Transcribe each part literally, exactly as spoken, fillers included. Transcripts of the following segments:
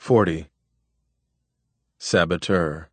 forty. Saboteur.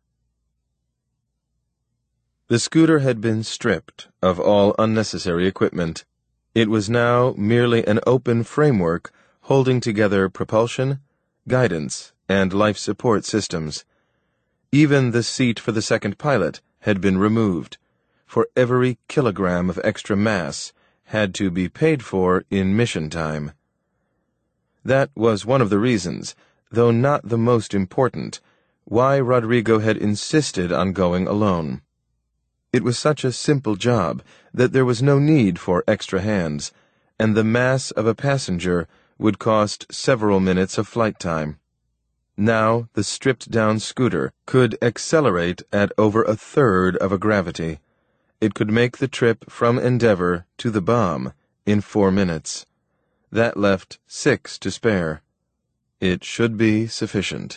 The scooter had been stripped of all unnecessary equipment. It was now merely an open framework holding together propulsion, guidance, and life support systems. Even the seat for the second pilot had been removed, for every kilogram of extra mass had to be paid for in mission time. That was one of the reasons, though not the most important, why Rodrigo had insisted on going alone. It was such a simple job that there was no need for extra hands, and the mass of a passenger would cost several minutes of flight time. Now the stripped-down scooter could accelerate at over a third of a gravity. It could make the trip from Endeavour to the bomb in four minutes. That left six to spare. It should be sufficient.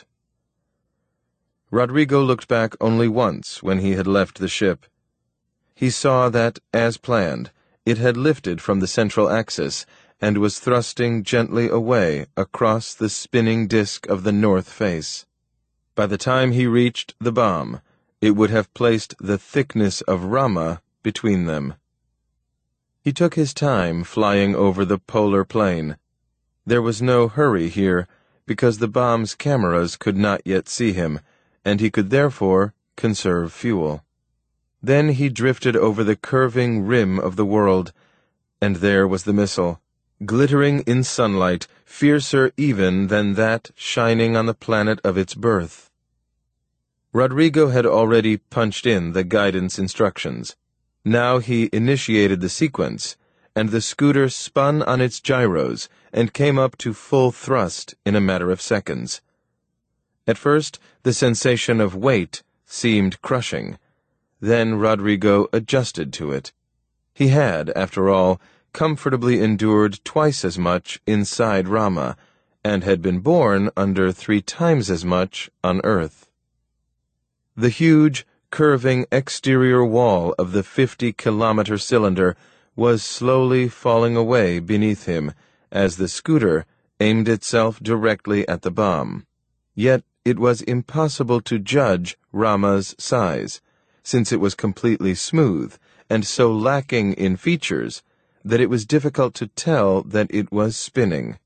Rodrigo looked back only once when he had left the ship. He saw that, as planned, it had lifted from the central axis and was thrusting gently away across the spinning disk of the north face. By the time he reached the bomb, it would have placed the thickness of Rama between them. He took his time flying over the polar plain. There was no hurry here, because the bomb's cameras could not yet see him, and he could therefore conserve fuel. Then he drifted over the curving rim of the world, and there was the missile, glittering in sunlight, fiercer even than that shining on the planet of its birth. Rodrigo had already punched in the guidance instructions. Now he initiated the sequence, and the scooter spun on its gyros and came up to full thrust in a matter of seconds. At first, the sensation of weight seemed crushing. Then Rodrigo adjusted to it. He had, after all, comfortably endured twice as much inside Rama, and had been born under three times as much on Earth. The huge, curving exterior wall of the fifty-kilometer cylinder was slowly falling away beneath him as the scooter aimed itself directly at the bomb. Yet it was impossible to judge Rama's size, since it was completely smooth and so lacking in features that it was difficult to tell that it was spinning.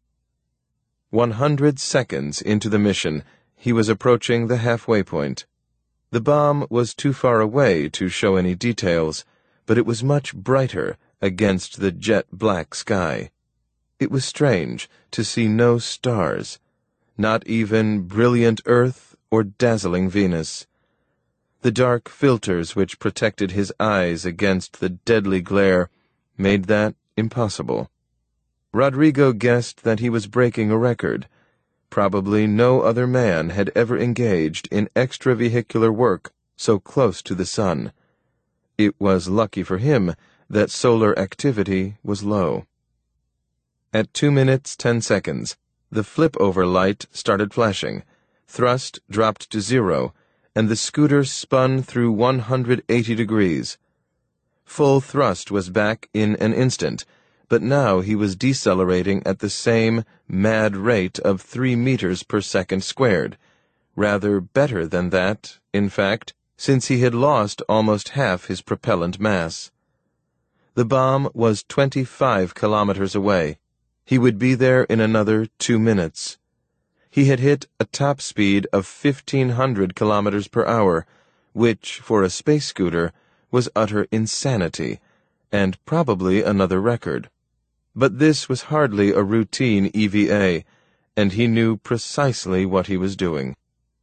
One hundred seconds into the mission, he was approaching the halfway point. The bomb was too far away to show any details, but it was much brighter against the jet-black sky. It was strange to see no stars, not even brilliant Earth or dazzling Venus. The dark filters which protected his eyes against the deadly glare made that impossible. Rodrigo guessed that he was breaking a record. Probably no other man had ever engaged in extravehicular work so close to the sun. It was lucky for him that solar activity was low. At two minutes ten seconds, the flip-over light started flashing, thrust dropped to zero, and the scooter spun through one hundred eighty degrees. Full thrust was back in an instant, but now he was decelerating at the same mad rate of three meters per second squared, rather better than that, in fact, since he had lost almost half his propellant mass. The bomb was twenty-five kilometers away. He would be there in another two minutes. He had hit a top speed of fifteen hundred kilometers per hour, which, for a space scooter, was utter insanity, and probably another record. But this was hardly a routine E V A, and he knew precisely what he was doing.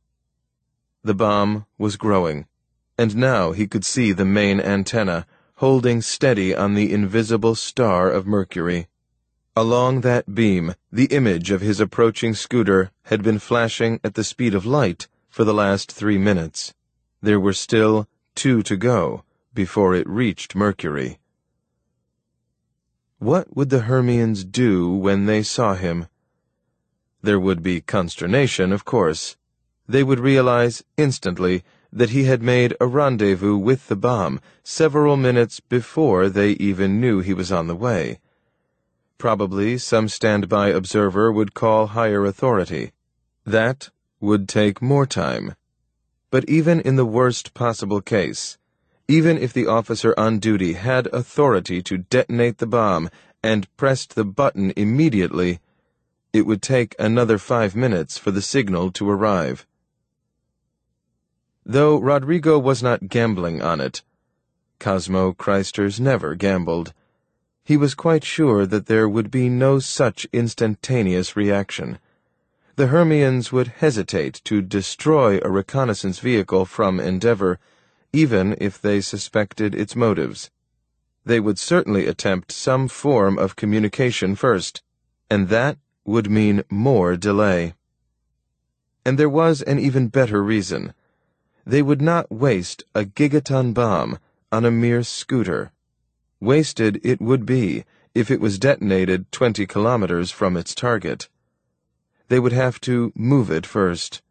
The bomb was growing, and now he could see the main antenna, holding steady on the invisible star of Mercury. Along that beam, the image of his approaching scooter had been flashing at the speed of light for the last three minutes. There were still two to go before it reached Mercury. What would the Hermians do when they saw him? There would be consternation, of course. They would realize instantly that he had made a rendezvous with the bomb several minutes before they even knew he was on the way. Probably some standby observer would call higher authority. That would take more time. But even in the worst possible case, even if the officer on duty had authority to detonate the bomb and pressed the button immediately, it would take another five minutes for the signal to arrive. Though Rodrigo was not gambling on it, Cosmo Christers never gambled, he was quite sure that there would be no such instantaneous reaction. The Hermians would hesitate to destroy a reconnaissance vehicle from Endeavour, even if they suspected its motives. They would certainly attempt some form of communication first, and that would mean more delay. And there was an even better reason. They would not waste a gigaton bomb on a mere scooter. Wasted it would be if it was detonated twenty kilometers from its target. They would have to move it first.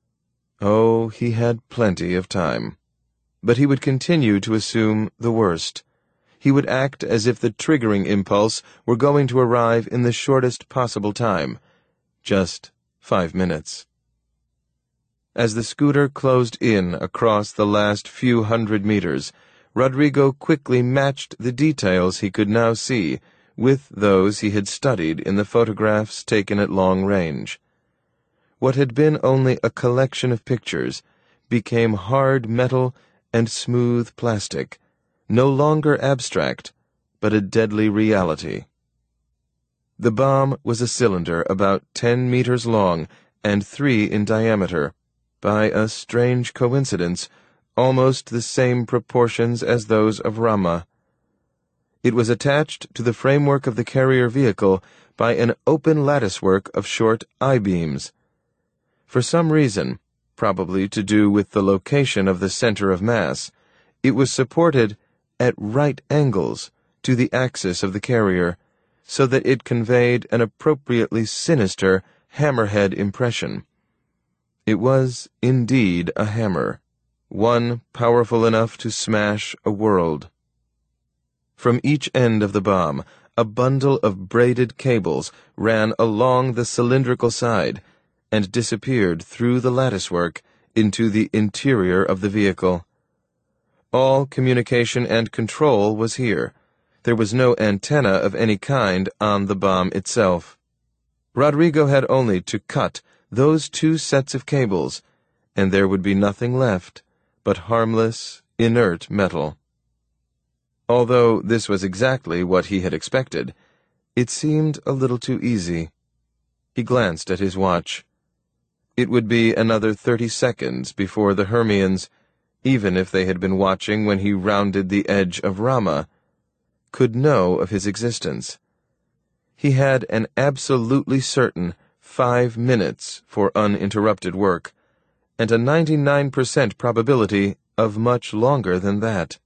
Oh, he had plenty of time. But he would continue to assume the worst. He would act as if the triggering impulse were going to arrive in the shortest possible time, just five minutes. As the scooter closed in across the last few hundred meters, Rodrigo quickly matched the details he could now see with those he had studied in the photographs taken at long range. What had been only a collection of pictures became hard metal and smooth plastic, no longer abstract, but a deadly reality. The bomb was a cylinder about ten meters long and three in diameter, by a strange coincidence, almost the same proportions as those of Rama. It was attached to the framework of the carrier vehicle by an open latticework of short I-beams. For some reason, probably to do with the location of the center of mass, it was supported at right angles to the axis of the carrier, so that it conveyed an appropriately sinister hammerhead impression. It was indeed a hammer, one powerful enough to smash a world. From each end of the bomb, a bundle of braided cables ran along the cylindrical side and disappeared through the latticework into the interior of the vehicle. All communication and control was here. There was no antenna of any kind on the bomb itself. Rodrigo had only to cut those two sets of cables, and there would be nothing left but harmless, inert metal. Although this was exactly what he had expected, it seemed a little too easy. He glanced at his watch. It would be another thirty seconds before the Hermians, even if they had been watching when he rounded the edge of Rama, could know of his existence. He had an absolutely certain five minutes for uninterrupted work, and a ninety-nine percent probability of much longer than that.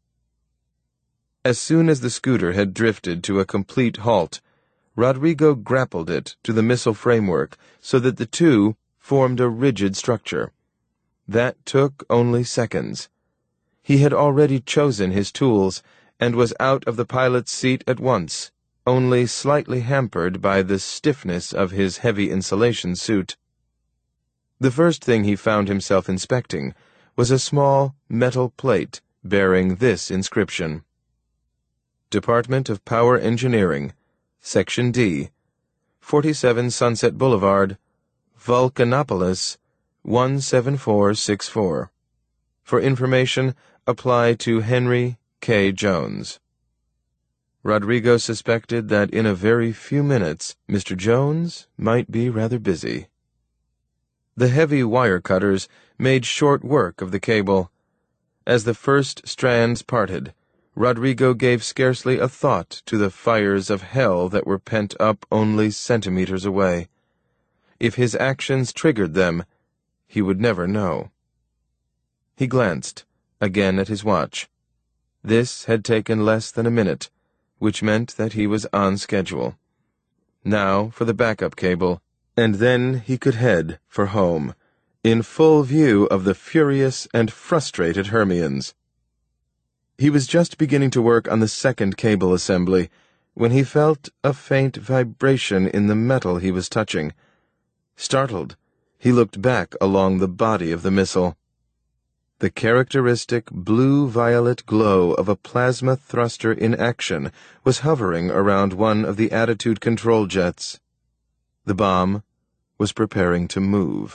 As soon as the scooter had drifted to a complete halt, Rodrigo grappled it to the missile framework so that the two formed a rigid structure. That took only seconds. He had already chosen his tools and was out of the pilot's seat at once, only slightly hampered by the stiffness of his heavy insulation suit. The first thing he found himself inspecting was a small metal plate bearing this inscription: Department of Power Engineering, Section D, forty-seven Sunset Boulevard, Vulcanopolis, one seven four six four. For information, apply to Henry K. Jones. Rodrigo suspected that in a very few minutes Mister Jones might be rather busy. The heavy wire cutters made short work of the cable. As the first strands parted, Rodrigo gave scarcely a thought to the fires of hell that were pent up only centimeters away. If his actions triggered them, he would never know. He glanced again at his watch. This had taken less than a minute, which meant that he was on schedule. Now for the backup cable, and then he could head for home, in full view of the furious and frustrated Hermians. He was just beginning to work on the second cable assembly when he felt a faint vibration in the metal he was touching. Startled, He looked back along the body of the missile. The characteristic blue-violet glow of a plasma thruster in action was hovering around one of the attitude control jets. The bomb was preparing to move.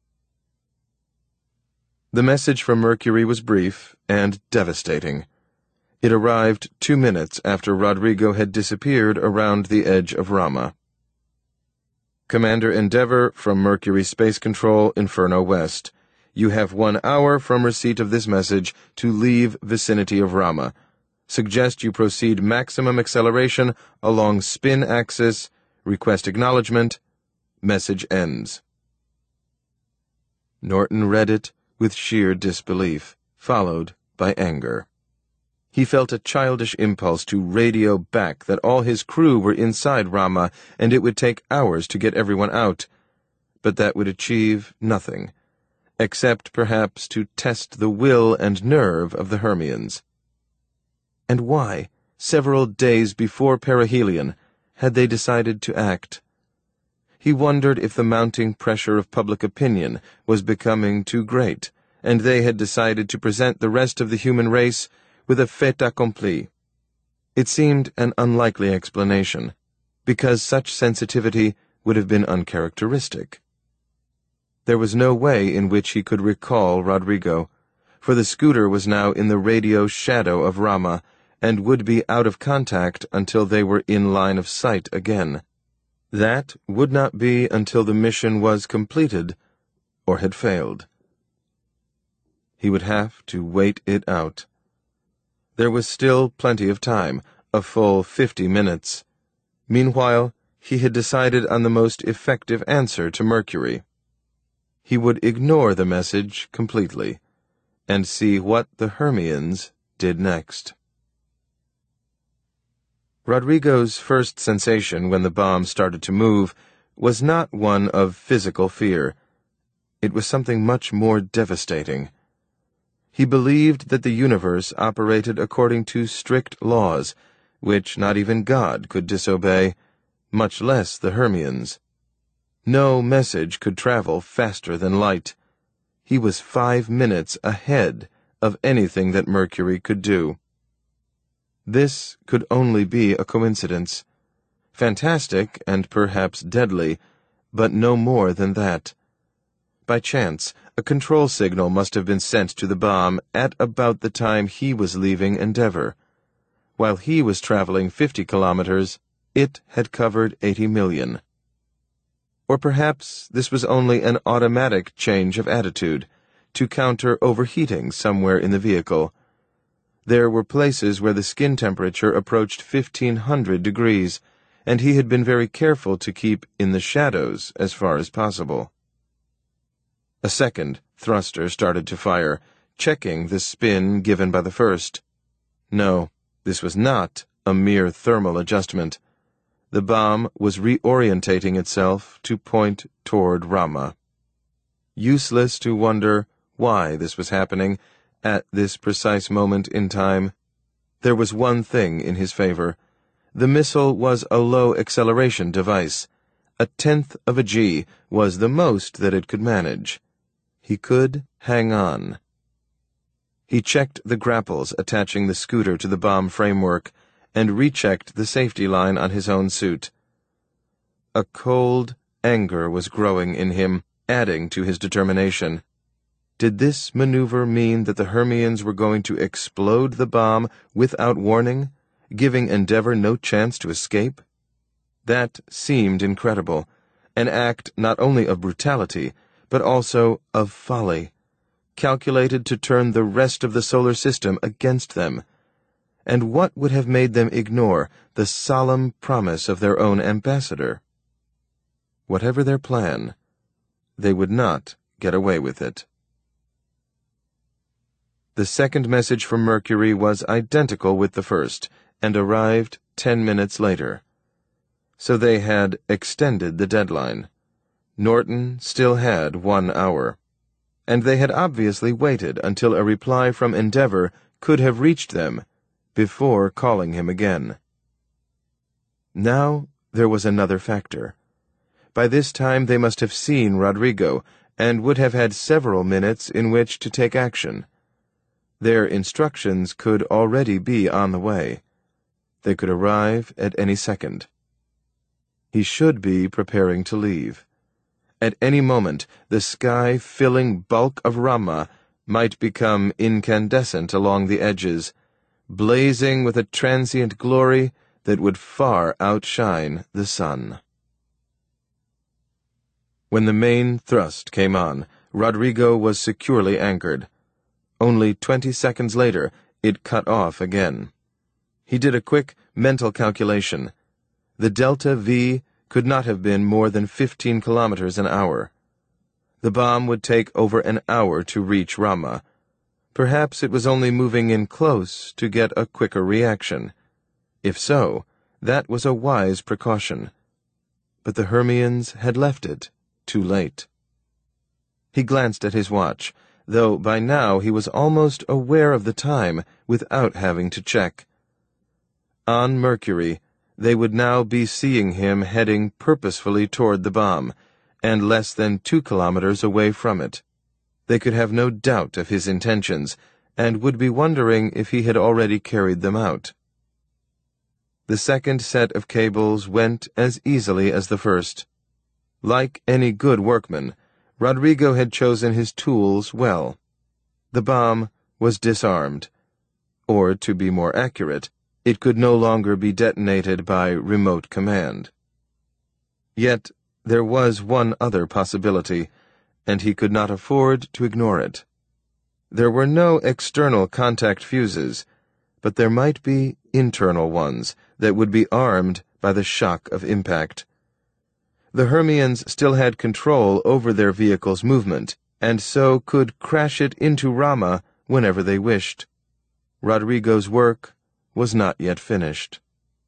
The message from Mercury was brief and devastating. It arrived two minutes after Rodrigo had disappeared around the edge of Rama. Commander Endeavour from Mercury Space Control, Inferno West. You have one hour from receipt of this message to leave vicinity of Rama. Suggest you proceed maximum acceleration along spin axis. Request acknowledgement. Message ends. Norton read it with sheer disbelief, followed by anger. He felt a childish impulse to radio back that all his crew were inside Rama and it would take hours to get everyone out, but that would achieve nothing, except perhaps to test the will and nerve of the Hermians. And why, several days before perihelion, had they decided to act? He wondered if the mounting pressure of public opinion was becoming too great, and they had decided to present the rest of the human race with a fait accompli. It seemed an unlikely explanation, because such sensitivity would have been uncharacteristic. There was no way in which he could recall Rodrigo, for the scooter was now in the radio shadow of Rama and would be out of contact until they were in line of sight again. That would not be until the mission was completed or had failed. He would have to wait it out. There was still plenty of time, a full fifty minutes. Meanwhile, he had decided on the most effective answer to Mercury. He would ignore the message completely and see what the Hermians did next. Rodrigo's first sensation when the bomb started to move was not one of physical fear. It was something much more devastating. He believed that the universe operated according to strict laws, which not even God could disobey, much less the Hermians. No message could travel faster than light. He was five minutes ahead of anything that Mercury could do. This could only be a coincidence. Fantastic and perhaps deadly, but no more than that. By chance, a control signal must have been sent to the bomb at about the time he was leaving Endeavour. While he was traveling fifty kilometers, it had covered eighty million. Or perhaps this was only an automatic change of attitude, to counter overheating somewhere in the vehicle. There were places where the skin temperature approached fifteen hundred degrees, and he had been very careful to keep in the shadows as far as possible. A second thruster started to fire, checking the spin given by the first. No, this was not a mere thermal adjustment. The bomb was reorientating itself to point toward Rama. Useless to wonder why this was happening at this precise moment in time. There was one thing in his favor. The missile was a low-acceleration device. A tenth of a G was the most that it could manage. He could hang on. He checked the grapples attaching the scooter to the bomb framework and rechecked the safety line on his own suit. A cold anger was growing in him, adding to his determination. Did this maneuver mean that the Hermians were going to explode the bomb without warning, giving Endeavour no chance to escape? That seemed incredible, an act not only of brutality, but also of folly, calculated to turn the rest of the solar system against them. And what would have made them ignore the solemn promise of their own ambassador? Whatever their plan, they would not get away with it. The second message from Mercury was identical with the first, and arrived ten minutes later. So they had extended the deadline. Norton still had one hour, and they had obviously waited until a reply from Endeavour could have reached them before calling him again. Now there was another factor. By this time they must have seen Rodrigo, and would have had several minutes in which to take action. Their instructions could already be on the way. They could arrive at any second. He should be preparing to leave. At any moment, the sky-filling bulk of Rama might become incandescent along the edges, blazing with a transient glory that would far outshine the sun. When the main thrust came on, Rodrigo was securely anchored. Only twenty seconds later, it cut off again. He did a quick mental calculation. The delta V could not have been more than fifteen kilometers an hour. The bomb would take over an hour to reach Rama. Perhaps it was only moving in close to get a quicker reaction. If so, that was a wise precaution. But the Hermians had left it too late. He glanced at his watch, though by now he was almost aware of the time without having to check. On Mercury, they would now be seeing him heading purposefully toward the bomb, and less than two kilometers away from it. They could have no doubt of his intentions, and would be wondering if he had already carried them out. The second set of cables went as easily as the first. Like any good workman, Rodrigo had chosen his tools well. The bomb was disarmed, or, to be more accurate, it could no longer be detonated by remote command. Yet there was one other possibility, and he could not afford to ignore it. There were no external contact fuses, but there might be internal ones that would be armed by the shock of impact. The Hermians still had control over their vehicle's movement, and so could crash it into Rama whenever they wished. Rodrigo's work was not yet finished.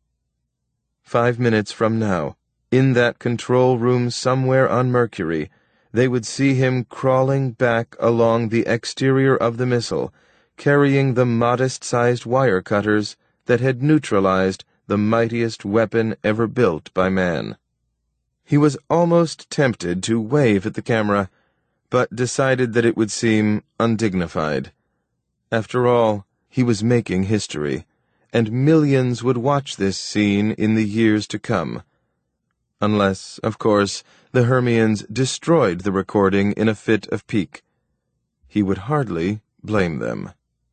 Five minutes from now, in that control room somewhere on Mercury, they would see him crawling back along the exterior of the missile, carrying the modest-sized wire cutters that had neutralized the mightiest weapon ever built by man. He was almost tempted to wave at the camera, but decided that it would seem undignified. After all, he was making history, and millions would watch this scene in the years to come. Unless, of course, the Hermians destroyed the recording in a fit of pique. He would hardly blame them.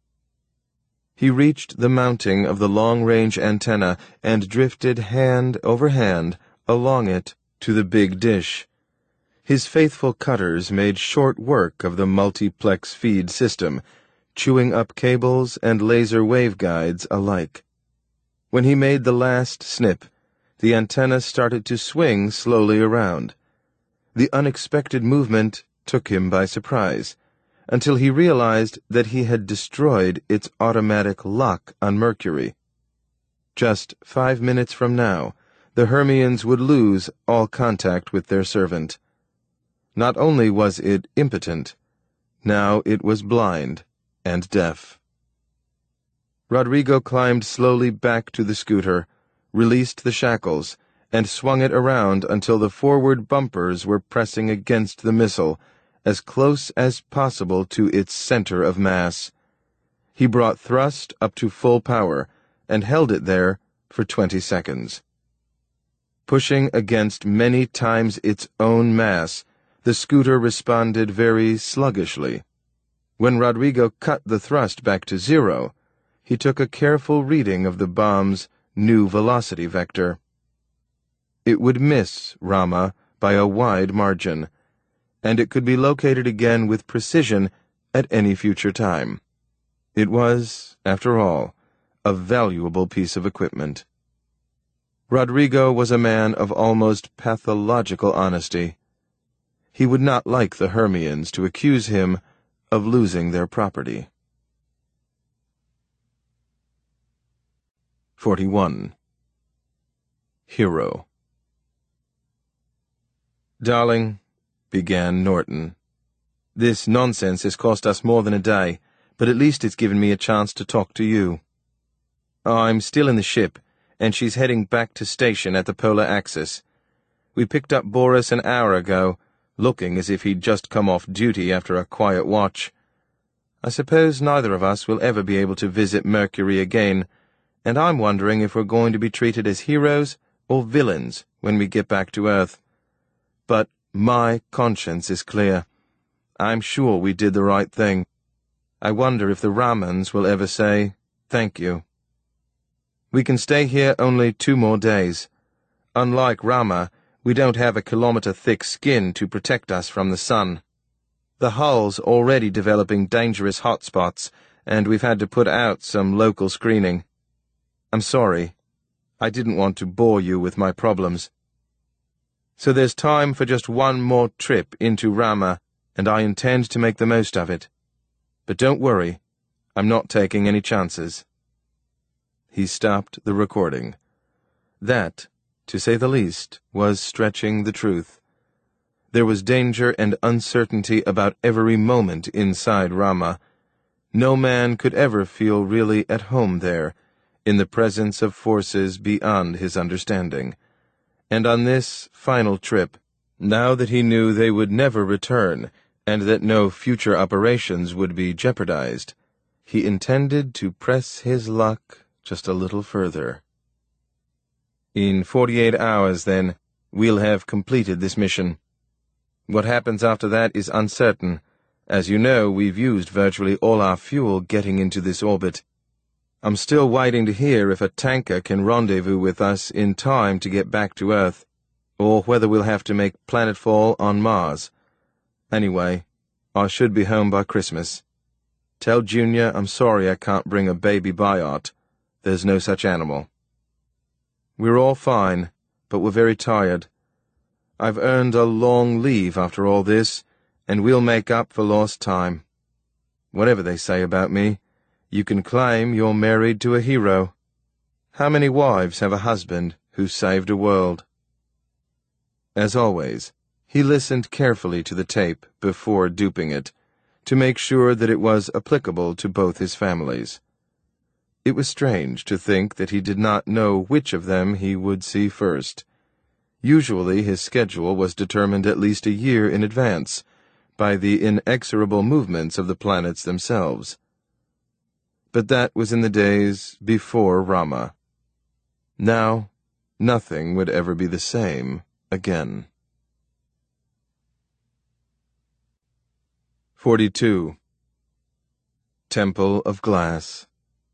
He reached the mounting of the long-range antenna and drifted hand over hand along it to the big dish. His faithful cutters made short work of the multiplex feed system, chewing up cables and laser waveguides alike. When he made the last snip, the antenna started to swing slowly around. The unexpected movement took him by surprise, until he realized that he had destroyed its automatic lock on Mercury. Just five minutes from now, the Hermians would lose all contact with their servant. Not only was it impotent, now it was blind and deaf. Rodrigo climbed slowly back to the scooter, released the shackles, and swung it around until the forward bumpers were pressing against the missile, as close as possible to its center of mass. He brought thrust up to full power, and held it there for twenty seconds. Pushing against many times its own mass, the scooter responded very sluggishly. When Rodrigo cut the thrust back to zero, he took a careful reading of the bomb's new velocity vector. It would miss Rama by a wide margin, and it could be located again with precision at any future time. It was, after all, a valuable piece of equipment. Rodrigo was a man of almost pathological honesty. He would not like the Hermians to accuse him of losing their property. forty-one. Hero. "Darling," began Norton, "this nonsense has cost us more than a day, but at least it's given me a chance to talk to you. I'm still in the ship, and she's heading back to station at the polar axis. We picked up Boris an hour ago, looking as if he'd just come off duty after a quiet watch. I suppose neither of us will ever be able to visit Mercury again, and I'm wondering if we're going to be treated as heroes or villains when we get back to Earth. But my conscience is clear. I'm sure we did the right thing. I wonder if the Ramans will ever say, thank you. We can stay here only two more days. Unlike Rama, we don't have a kilometer-thick skin to protect us from the sun. The hull's already developing dangerous hotspots, and we've had to put out some local screening. I'm sorry. I didn't want to bore you with my problems. So there's time for just one more trip into Rama, and I intend to make the most of it. But don't worry, I'm not taking any chances. He stopped the recording. That, to say the least, was stretching the truth. There was danger and uncertainty about every moment inside Rama. No man could ever feel really at home there, in the presence of forces beyond his understanding. And on this final trip, now that he knew they would never return, and that no future operations would be jeopardized, he intended to press his luck just a little further. In forty-eight hours, then, we'll have completed this mission. What happens after that is uncertain. As you know, we've used virtually all our fuel getting into this orbit. I'm still waiting to hear if a tanker can rendezvous with us in time to get back to Earth, or whether we'll have to make planetfall on Mars. Anyway, I should be home by Christmas. Tell Junior I'm sorry I can't bring a baby biot. There's no such animal. We're all fine, but we're very tired. I've earned a long leave after all this, and we'll make up for lost time. Whatever they say about me, you can claim you're married to a hero. How many wives have a husband who saved a world? As always, he listened carefully to the tape before duping it, to make sure that it was applicable to both his families. It was strange to think that he did not know which of them he would see first. Usually his schedule was determined at least a year in advance, by the inexorable movements of the planets themselves. But that was in the days before Rama. Now, nothing would ever be the same again. forty-two. Temple of Glass.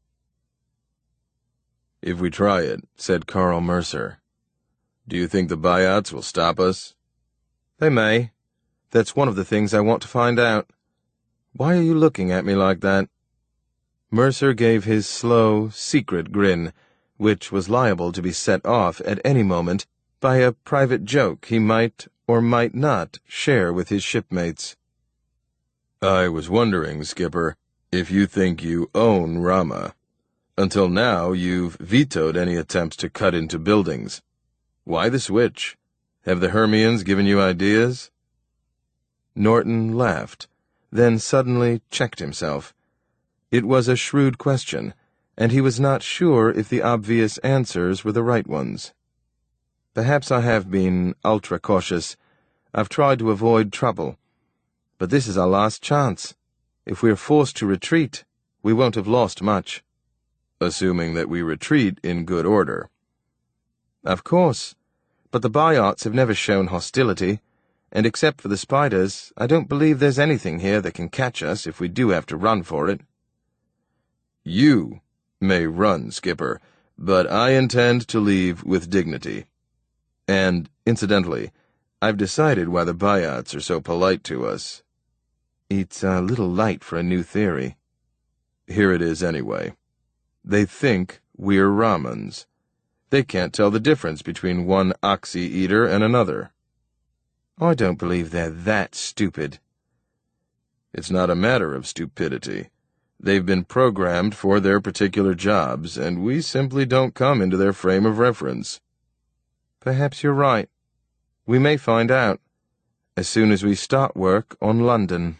If we try it, said Carl Mercer, do you think the biots will stop us? They may. That's one of the things I want to find out. Why are you looking at me like that? Mercer gave his slow, secret grin, which was liable to be set off at any moment by a private joke he might or might not share with his shipmates. I was wondering, Skipper, if you think you own Rama. Until now, you've vetoed any attempts to cut into buildings. Why the switch? Have the Hermians given you ideas? Norton laughed, then suddenly checked himself. It was a shrewd question, and he was not sure if the obvious answers were the right ones. Perhaps I have been ultra-cautious. I've tried to avoid trouble. But this is our last chance. If we're forced to retreat, we won't have lost much. Assuming that we retreat in good order. Of course, but the biots have never shown hostility, and except for the spiders, I don't believe there's anything here that can catch us if we do have to run for it. You may run, Skipper, but I intend to leave with dignity. And, incidentally, I've decided why the biots are so polite to us. It's a little late for a new theory. Here it is anyway. They think we're Ramans. They can't tell the difference between one oxy-eater and another. I don't believe they're that stupid. It's not a matter of stupidity. They've been programmed for their particular jobs, and we simply don't come into their frame of reference. Perhaps you're right. We may find out, as soon as we start work on London.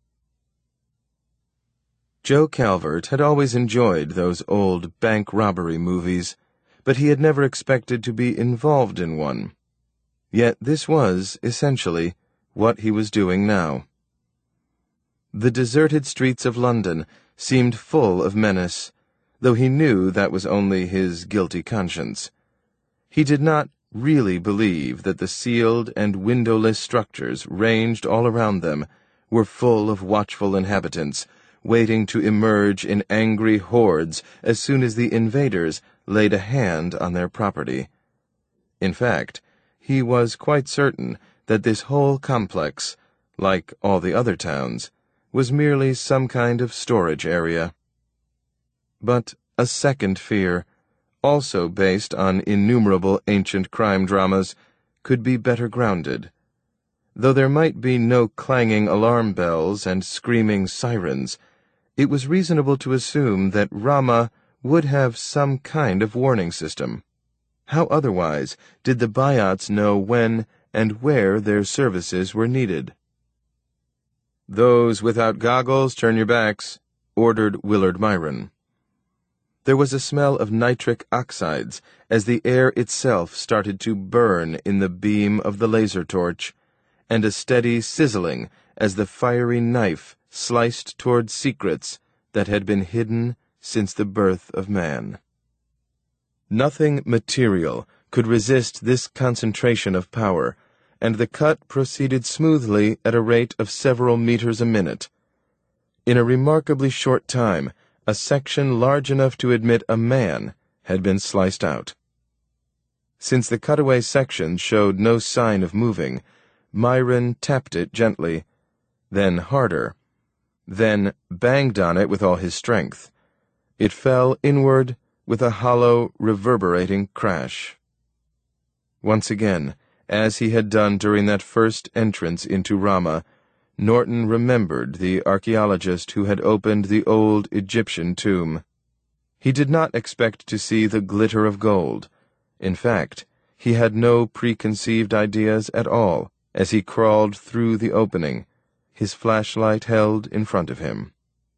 Joe Calvert had always enjoyed those old bank robbery movies, but he had never expected to be involved in one. Yet this was, essentially, what he was doing now. The deserted streets of London seemed full of menace, though he knew that was only his guilty conscience. He did not really believe that the sealed and windowless structures ranged all around them were full of watchful inhabitants, waiting to emerge in angry hordes as soon as the invaders laid a hand on their property. In fact, he was quite certain that this whole complex, like all the other towns, was merely some kind of storage area. But a second fear, also based on innumerable ancient crime dramas, could be better grounded. Though there might be no clanging alarm bells and screaming sirens, it was reasonable to assume that Rama would have some kind of warning system. How otherwise did the Buyats know when and where their services were needed? "Those without goggles, turn your backs," ordered Willard Myron. There was a smell of nitric oxides as the air itself started to burn in the beam of the laser torch, and a steady sizzling as the fiery knife sliced toward secrets that had been hidden since the birth of man. Nothing material could resist this concentration of power, and the cut proceeded smoothly at a rate of several meters a minute. In a remarkably short time, a section large enough to admit a man had been sliced out. Since the cutaway section showed no sign of moving, Myron tapped it gently, then harder, then banged on it with all his strength. It fell inward with a hollow, reverberating crash. Once again, as he had done during that first entrance into Rama, Norton remembered the archaeologist who had opened the old Egyptian tomb. He did not expect to see the glitter of gold. In fact, he had no preconceived ideas at all as he crawled through the opening, his flashlight held in front of him.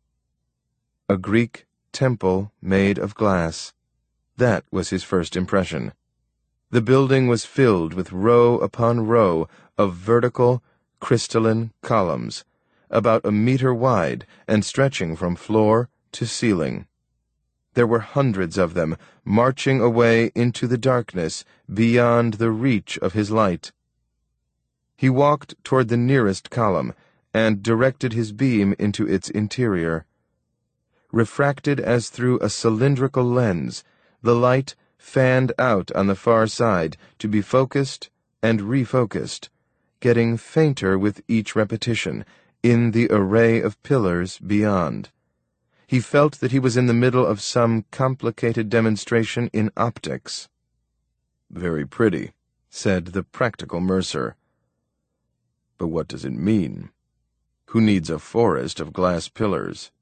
A Greek temple made of glass. That was his first impression. The building was filled with row upon row of vertical, crystalline columns, about a meter wide and stretching from floor to ceiling. There were hundreds of them, marching away into the darkness beyond the reach of his light. He walked toward the nearest column and directed his beam into its interior. Refracted as through a cylindrical lens, the light fanned out on the far side to be focused and refocused, getting fainter with each repetition, in the array of pillars beyond. He felt that he was in the middle of some complicated demonstration in optics. "Very pretty," said the practical Mercer. "But what does it mean? Who needs a forest of glass pillars?"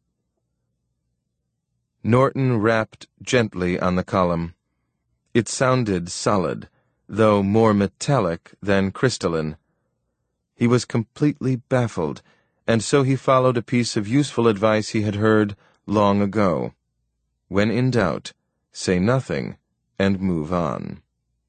Norton rapped gently on the column. It sounded solid, though more metallic than crystalline. He was completely baffled, and so he followed a piece of useful advice he had heard long ago. When in doubt, say nothing and move on.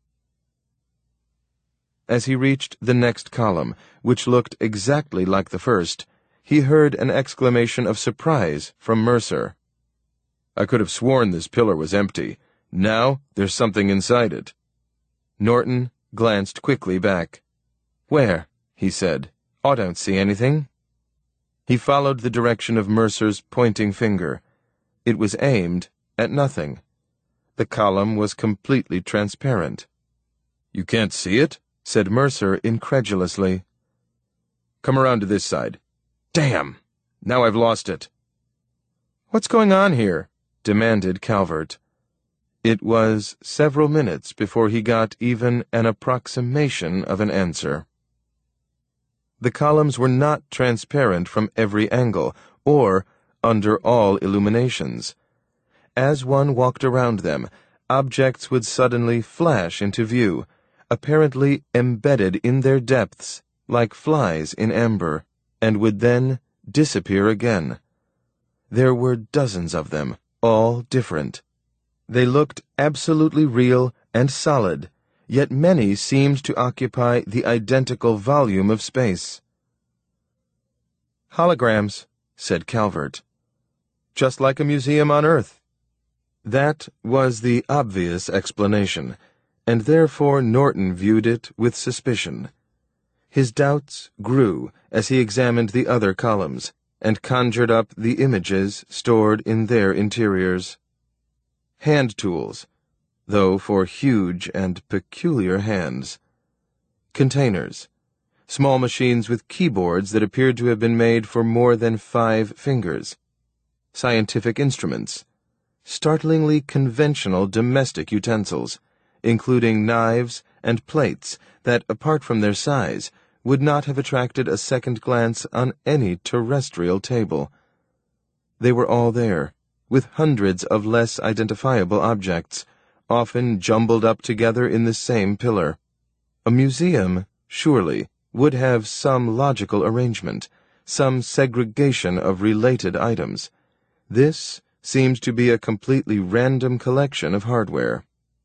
As he reached the next column, which looked exactly like the first, he heard an exclamation of surprise from Mercer. "I could have sworn this pillar was empty. Now there's something inside it." Norton glanced quickly back. "Where?" he said. "I don't see anything." He followed the direction of Mercer's pointing finger. It was aimed at nothing. The column was completely transparent. "You can't see it?" said Mercer incredulously. "Come around to this side." "Damn! Now I've lost it." "What's going on here?" demanded Calvert. It was several minutes before he got even an approximation of an answer. The columns were not transparent from every angle, or under all illuminations. As one walked around them, objects would suddenly flash into view, apparently embedded in their depths, like flies in amber, and would then disappear again. There were dozens of them, all different. They looked absolutely real and solid, yet many seemed to occupy the identical volume of space. "Holograms," said Calvert. "Just like a museum on Earth." That was the obvious explanation, and therefore Norton viewed it with suspicion. His doubts grew as he examined the other columns, and conjured up the images stored in their interiors. Hand tools, though for huge and peculiar hands. Containers, small machines with keyboards that appeared to have been made for more than five fingers. Scientific instruments, startlingly conventional domestic utensils, including knives and plates that, apart from their size, would not have attracted a second glance on any terrestrial table. They were all there, with hundreds of less identifiable objects, often jumbled up together in the same pillar. A museum, surely, would have some logical arrangement, some segregation of related items. This seemed to be a completely random collection of hardware.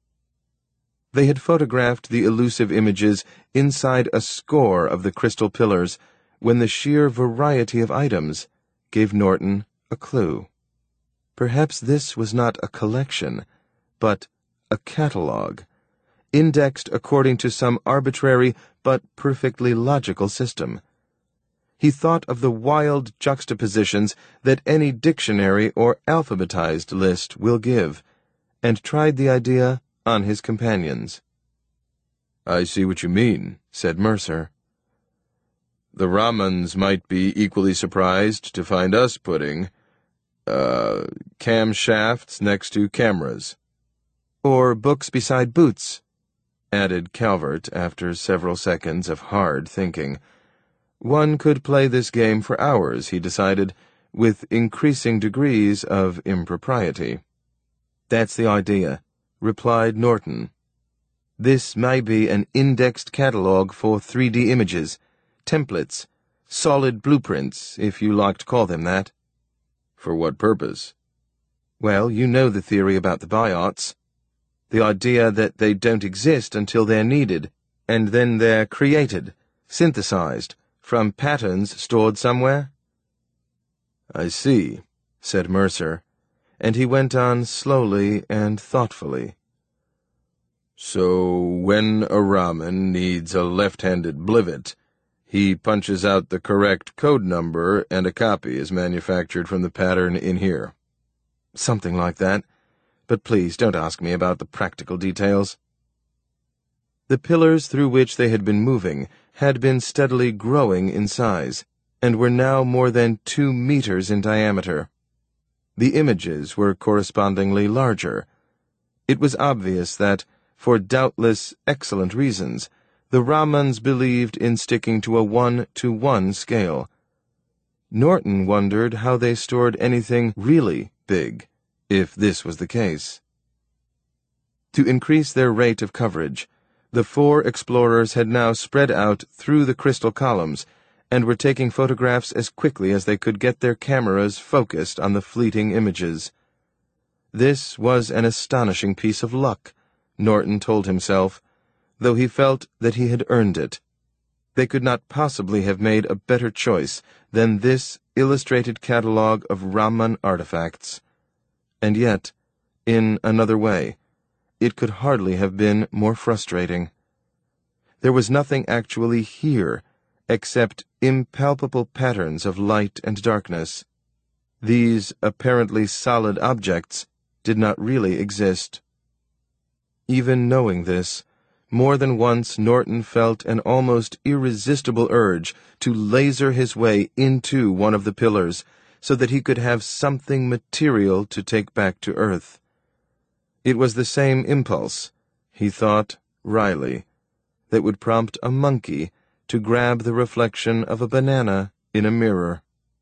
They had photographed the elusive images inside a score of the crystal pillars when the sheer variety of items gave Norton a clue. Perhaps this was not a collection, but a catalogue, indexed according to some arbitrary but perfectly logical system. He thought of the wild juxtapositions that any dictionary or alphabetized list will give, and tried the idea on his companions. "I see what you mean," said Mercer. "The Ramans might be equally surprised to find us putting, uh, camshafts next to cameras." "Or books beside boots," added Calvert after several seconds of hard thinking. One could play this game for hours, he decided, with increasing degrees of impropriety. "That's the idea," replied Norton. "This may be an indexed catalog for three D images, templates, solid blueprints, if you like to call them that." "For what purpose?" "Well, you know the theory about the biots. The idea that they don't exist until they're needed, and then they're created, synthesized, from patterns stored somewhere." "I see," said Mercer, and he went on slowly and thoughtfully. "So when a Raman needs a left-handed blivet, he punches out the correct code number and a copy is manufactured from the pattern in here." "Something like that. But please don't ask me about the practical details." The pillars through which they had been moving had been steadily growing in size, and were now more than two meters in diameter. The images were correspondingly larger. It was obvious that, for doubtless excellent reasons, the Ramans believed in sticking to a one-to-one scale. Norton wondered how they stored anything really big, if this was the case. To increase their rate of coverage, the four explorers had now spread out through the crystal columns and were taking photographs as quickly as they could get their cameras focused on the fleeting images. This was an astonishing piece of luck, Norton told himself, though he felt that he had earned it. They could not possibly have made a better choice than this illustrated catalogue of Raman artifacts. And yet, in another way, it could hardly have been more frustrating. There was nothing actually here, except impalpable patterns of light and darkness. These apparently solid objects did not really exist. Even knowing this, more than once Norton felt an almost irresistible urge to laser his way into one of the pillars so that he could have something material to take back to Earth. It was the same impulse, he thought wryly, that would prompt a monkey to grab the reflection of a banana in a mirror.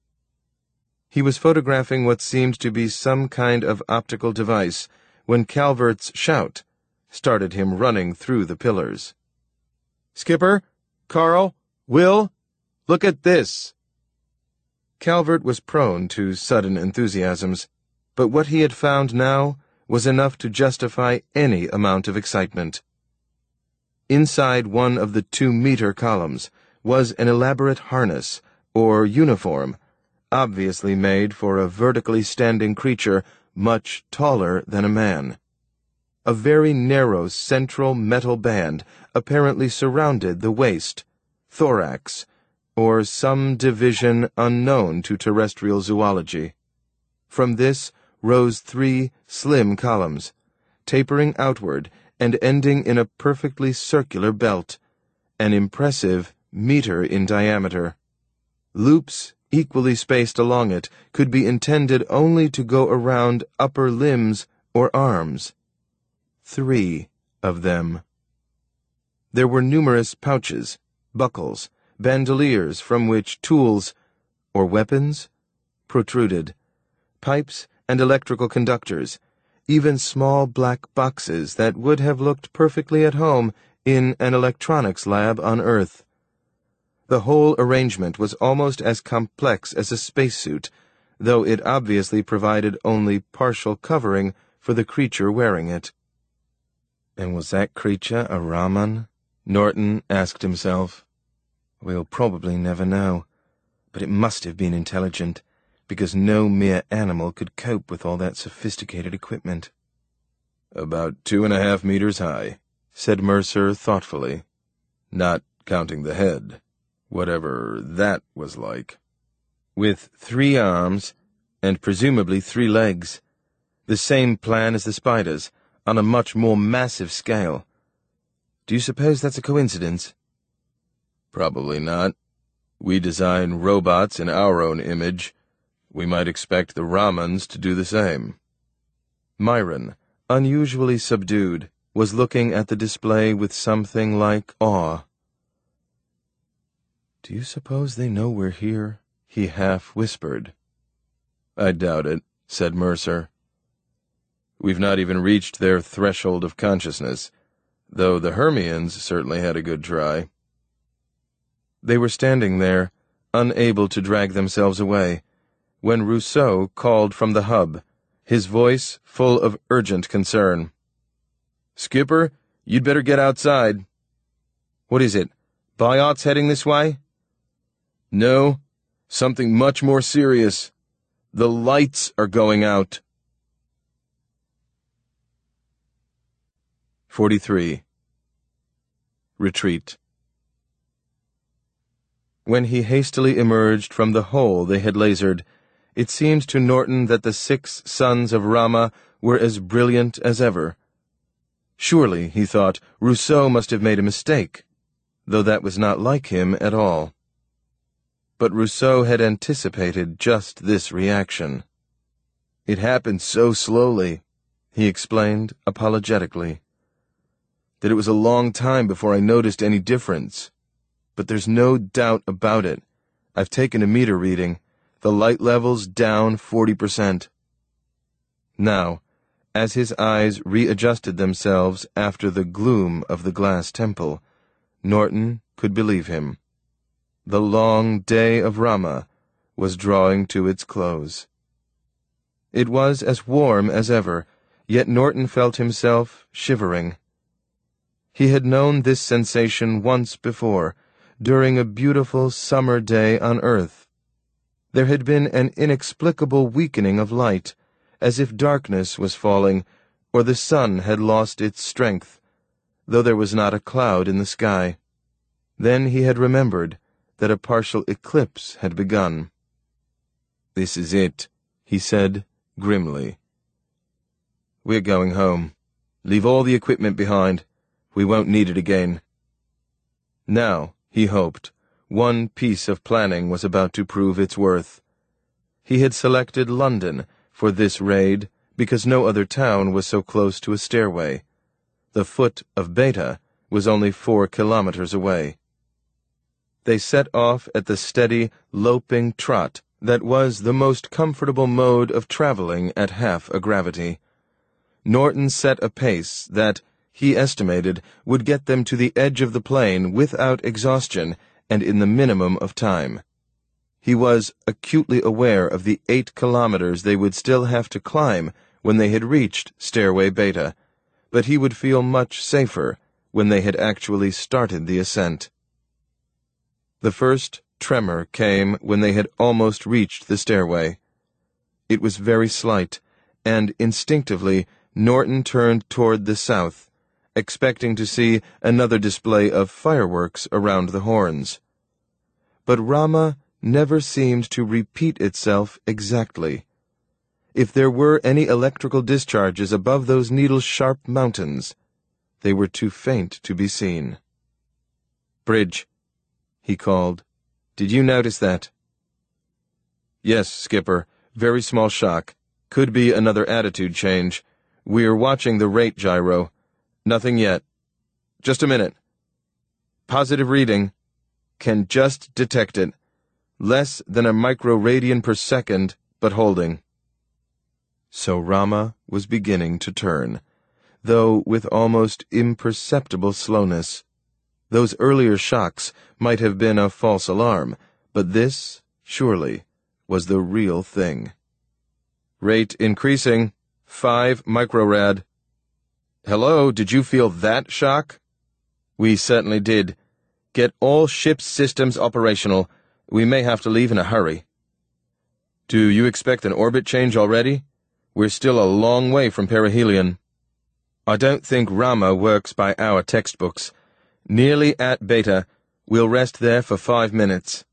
He was photographing what seemed to be some kind of optical device when Calvert's shout started him running through the pillars. "Skipper, Carl, Will, look at this!" Calvert was prone to sudden enthusiasms, but what he had found now was enough to justify any amount of excitement. Inside one of the two-meter columns was an elaborate harness, or uniform, obviously made for a vertically standing creature much taller than a man. A very narrow central metal band apparently surrounded the waist, thorax, or some division unknown to terrestrial zoology. From this rose three slim columns, tapering outward and ending in a perfectly circular belt, an impressive meter in diameter. Loops equally spaced along it could be intended only to go around upper limbs or arms. Three of them. There were numerous pouches, buckles, bandoliers from which tools, or weapons, protruded, pipes and electrical conductors, even small black boxes that would have looked perfectly at home in an electronics lab on Earth. The whole arrangement was almost as complex as a spacesuit, though it obviously provided only partial covering for the creature wearing it. And was that creature a Raman? Norton asked himself. We'll probably never know, but it must have been intelligent, because no mere animal could cope with all that sophisticated equipment. About two and a half meters high, said Mercer thoughtfully, not counting the head, whatever that was like. With three arms, and presumably three legs, the same plan as the spiders, on a much more massive scale. Do you suppose that's a coincidence? Probably not. We design robots in our own image. We might expect the Ramans to do the same. Myron, unusually subdued, was looking at the display with something like awe. Do you suppose they know we're here? He half whispered. I doubt it, said Mercer. We've not even reached their threshold of consciousness, though the Hermians certainly had a good try. They were standing there, unable to drag themselves away, when Rousseau called from the hub, his voice full of urgent concern. Skipper, you'd better get outside. What is it? Biot's heading this way? No, something much more serious. The lights are going out. forty-three. Retreat. When he hastily emerged from the hole they had lasered, it seemed to Norton that the six sons of Rama were as brilliant as ever. Surely, he thought, Rousseau must have made a mistake, though that was not like him at all. But Rousseau had anticipated just this reaction. It happened so slowly, he explained apologetically, that it was a long time before I noticed any difference. But there's no doubt about it. I've taken a meter reading. The light level's down forty percent. Now, as his eyes readjusted themselves after the gloom of the glass temple, Norton could believe him. The long day of Rama was drawing to its close. It was as warm as ever, yet Norton felt himself shivering. He had known this sensation once before, during a beautiful summer day on Earth. There had been an inexplicable weakening of light, as if darkness was falling, or the sun had lost its strength, though there was not a cloud in the sky. Then he had remembered that a partial eclipse had begun. This is it, he said grimly. We're going home. Leave all the equipment behind. We won't need it again. Now, he hoped, one piece of planning was about to prove its worth. He had selected London for this raid because no other town was so close to a stairway. The foot of Beta was only four kilometers away. They set off at the steady, loping trot that was the most comfortable mode of traveling at half a gravity. Norton set a pace that, he estimated, would get them to the edge of the plain without exhaustion and in the minimum of time. He was acutely aware of the eight kilometers they would still have to climb when they had reached Stairway Beta, but he would feel much safer when they had actually started the ascent. The first tremor came when they had almost reached the stairway. It was very slight, and instinctively Norton turned toward the south, expecting to see another display of fireworks around the horns. But Rama never seemed to repeat itself exactly. If there were any electrical discharges above those needle-sharp mountains, they were too faint to be seen. "Bridge," he called. "Did you notice that?" "Yes, Skipper. Very small shock. Could be another attitude change. We're watching the rate gyro. Nothing yet. Just a minute. Positive reading. Can just detect it. Less than a microradian per second, but holding." So Rama was beginning to turn, though with almost imperceptible slowness. Those earlier shocks might have been a false alarm, but this, surely, was the real thing. "Rate increasing. Five microrad." "Hello, did you feel that shock?" "We certainly did. Get all ship's systems operational. We may have to leave in a hurry." "Do you expect an orbit change already? We're still a long way from perihelion." "I don't think Rama works by our textbooks. Nearly at beta. We'll rest there for five minutes."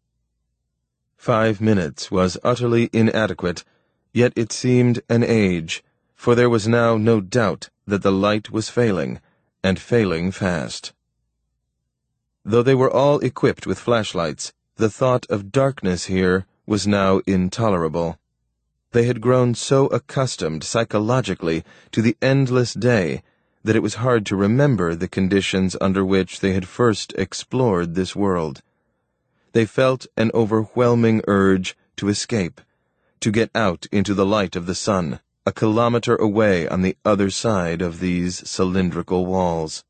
Five minutes was utterly inadequate, yet it seemed an age, for there was now no doubt that the light was failing, and failing fast. Though they were all equipped with flashlights, the thought of darkness here was now intolerable. They had grown so accustomed psychologically to the endless day that it was hard to remember the conditions under which they had first explored this world. They felt an overwhelming urge to escape, to get out into the light of the sun, a kilometer away on the other side of these cylindrical walls.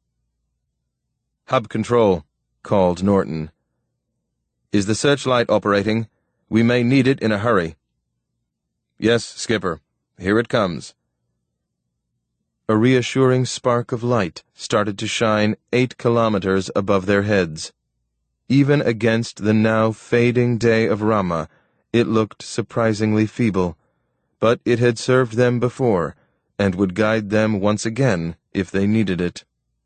"Hub control," called Norton. "Is the searchlight operating? We may need it in a hurry." "Yes, Skipper. Here it comes." A reassuring spark of light started to shine eight kilometers above their heads. Even against the now fading day of Rama, it looked surprisingly feeble, but it had served them before, and would guide them once again if they needed it.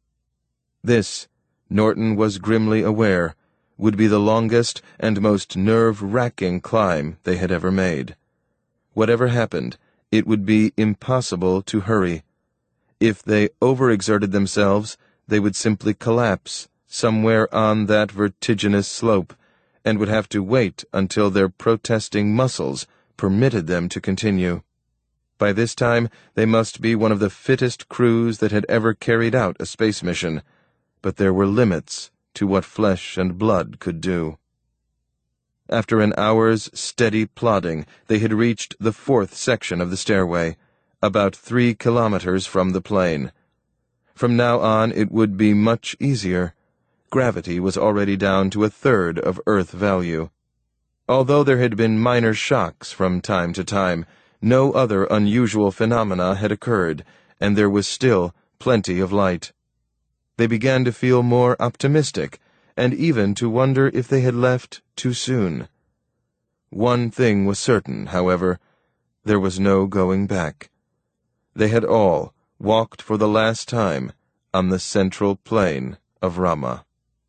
This, Norton was grimly aware, would be the longest and most nerve-wracking climb they had ever made. Whatever happened, it would be impossible to hurry. If they overexerted themselves, they would simply collapse somewhere on that vertiginous slope, and would have to wait until their protesting muscles permitted them to continue. By this time, they must be one of the fittest crews that had ever carried out a space mission, but there were limits to what flesh and blood could do. After an hour's steady plodding, they had reached the fourth section of the stairway, about three kilometers from the plane. From now on, it would be much easier. Gravity was already down to a third of Earth value. Although there had been minor shocks from time to time, no other unusual phenomena had occurred, and there was still plenty of light. They began to feel more optimistic, and even to wonder if they had left too soon. One thing was certain, however: there was no going back. They had all walked for the last time on the central plane of Rama.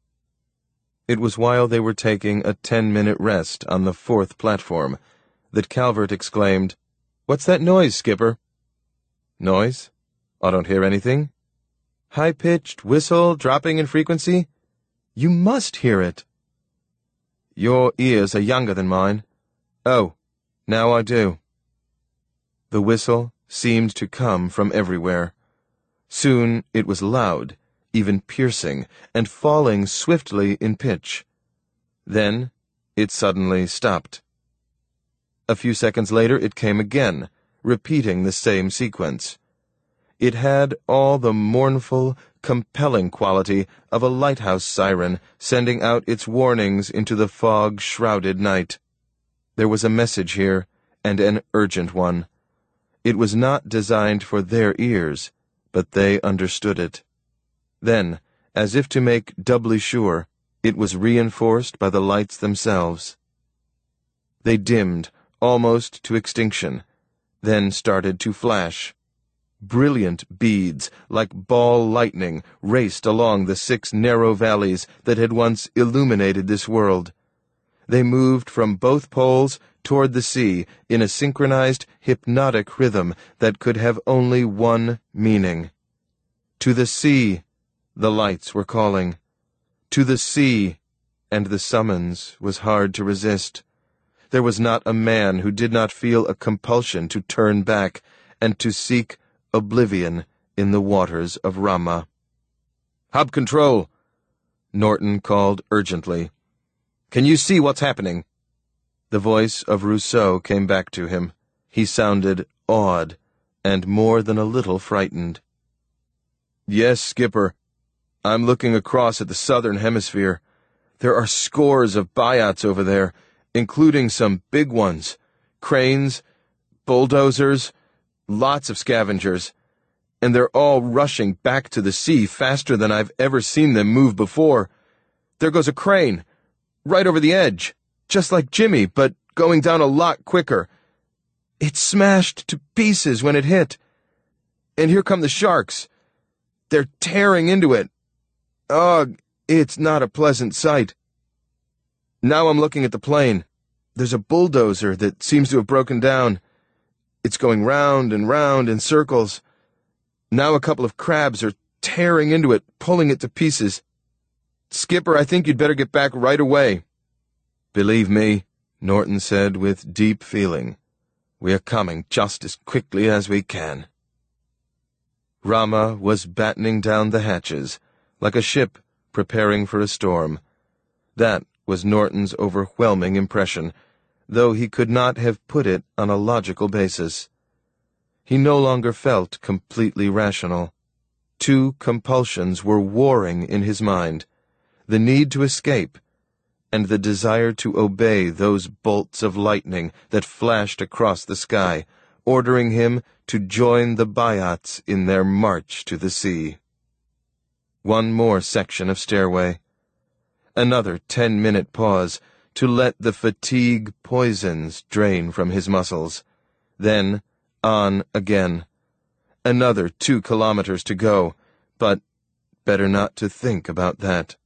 It was while they were taking a ten-minute rest on the fourth platform that Calvert exclaimed, "What's that noise, Skipper?" "Noise? I don't hear anything." "High-pitched whistle dropping in frequency? You must hear it." "Your ears are younger than mine." "Oh, now I do." The whistle seemed to come from everywhere. Soon it was loud, even piercing, and falling swiftly in pitch. Then it suddenly stopped. A few seconds later it came again, repeating the same sequence. It had all the mournful, compelling quality of a lighthouse siren sending out its warnings into the fog-shrouded night. There was a message here, and an urgent one. It was not designed for their ears, but they understood it. Then, As if to make doubly sure, it was reinforced by the lights themselves. They dimmed, almost to extinction, then started to flash. Brilliant beads, like ball lightning, raced along the six narrow valleys that had once illuminated this world. They moved from both poles toward the sea in a synchronized, hypnotic rhythm that could have only one meaning. To the sea, the lights were calling. To the sea, and the summons was hard to resist. There was not a man who did not feel a compulsion to turn back and to seek oblivion in the waters of Rama. "Hub Control!" Norton called urgently. "Can you see what's happening?" The voice of Rousseau came back to him. He sounded awed and more than a little frightened. "Yes, Skipper. I'm looking across at the southern hemisphere. There are scores of Buyats over there, including some big ones. Cranes, bulldozers, lots of scavengers. And they're all rushing back to the sea faster than I've ever seen them move before. There goes a crane, right over the edge, just like Jimmy, but going down a lot quicker. It smashed to pieces when it hit. And here come the sharks. They're tearing into it. Ugh, it's not a pleasant sight. Now I'm looking at the plane. There's a bulldozer that seems to have broken down. It's going round and round in circles. Now a couple of crabs are tearing into it, pulling it to pieces. Skipper, I think you'd better get back right away." "Believe me," Norton said with deep feeling, "we are coming just as quickly as we can." Rama was battening down the hatches, like a ship preparing for a storm. That was Norton's overwhelming impression, though he could not have put it on a logical basis. He no longer felt completely rational. Two compulsions were warring in his mind, the need to escape and the desire to obey those bolts of lightning that flashed across the sky, ordering him to join the Buyats in their march to the sea. One more section of stairway. Another ten-minute pause to let the fatigue poisons drain from his muscles. Then on again. Another two kilometers to go, but better not to think about that.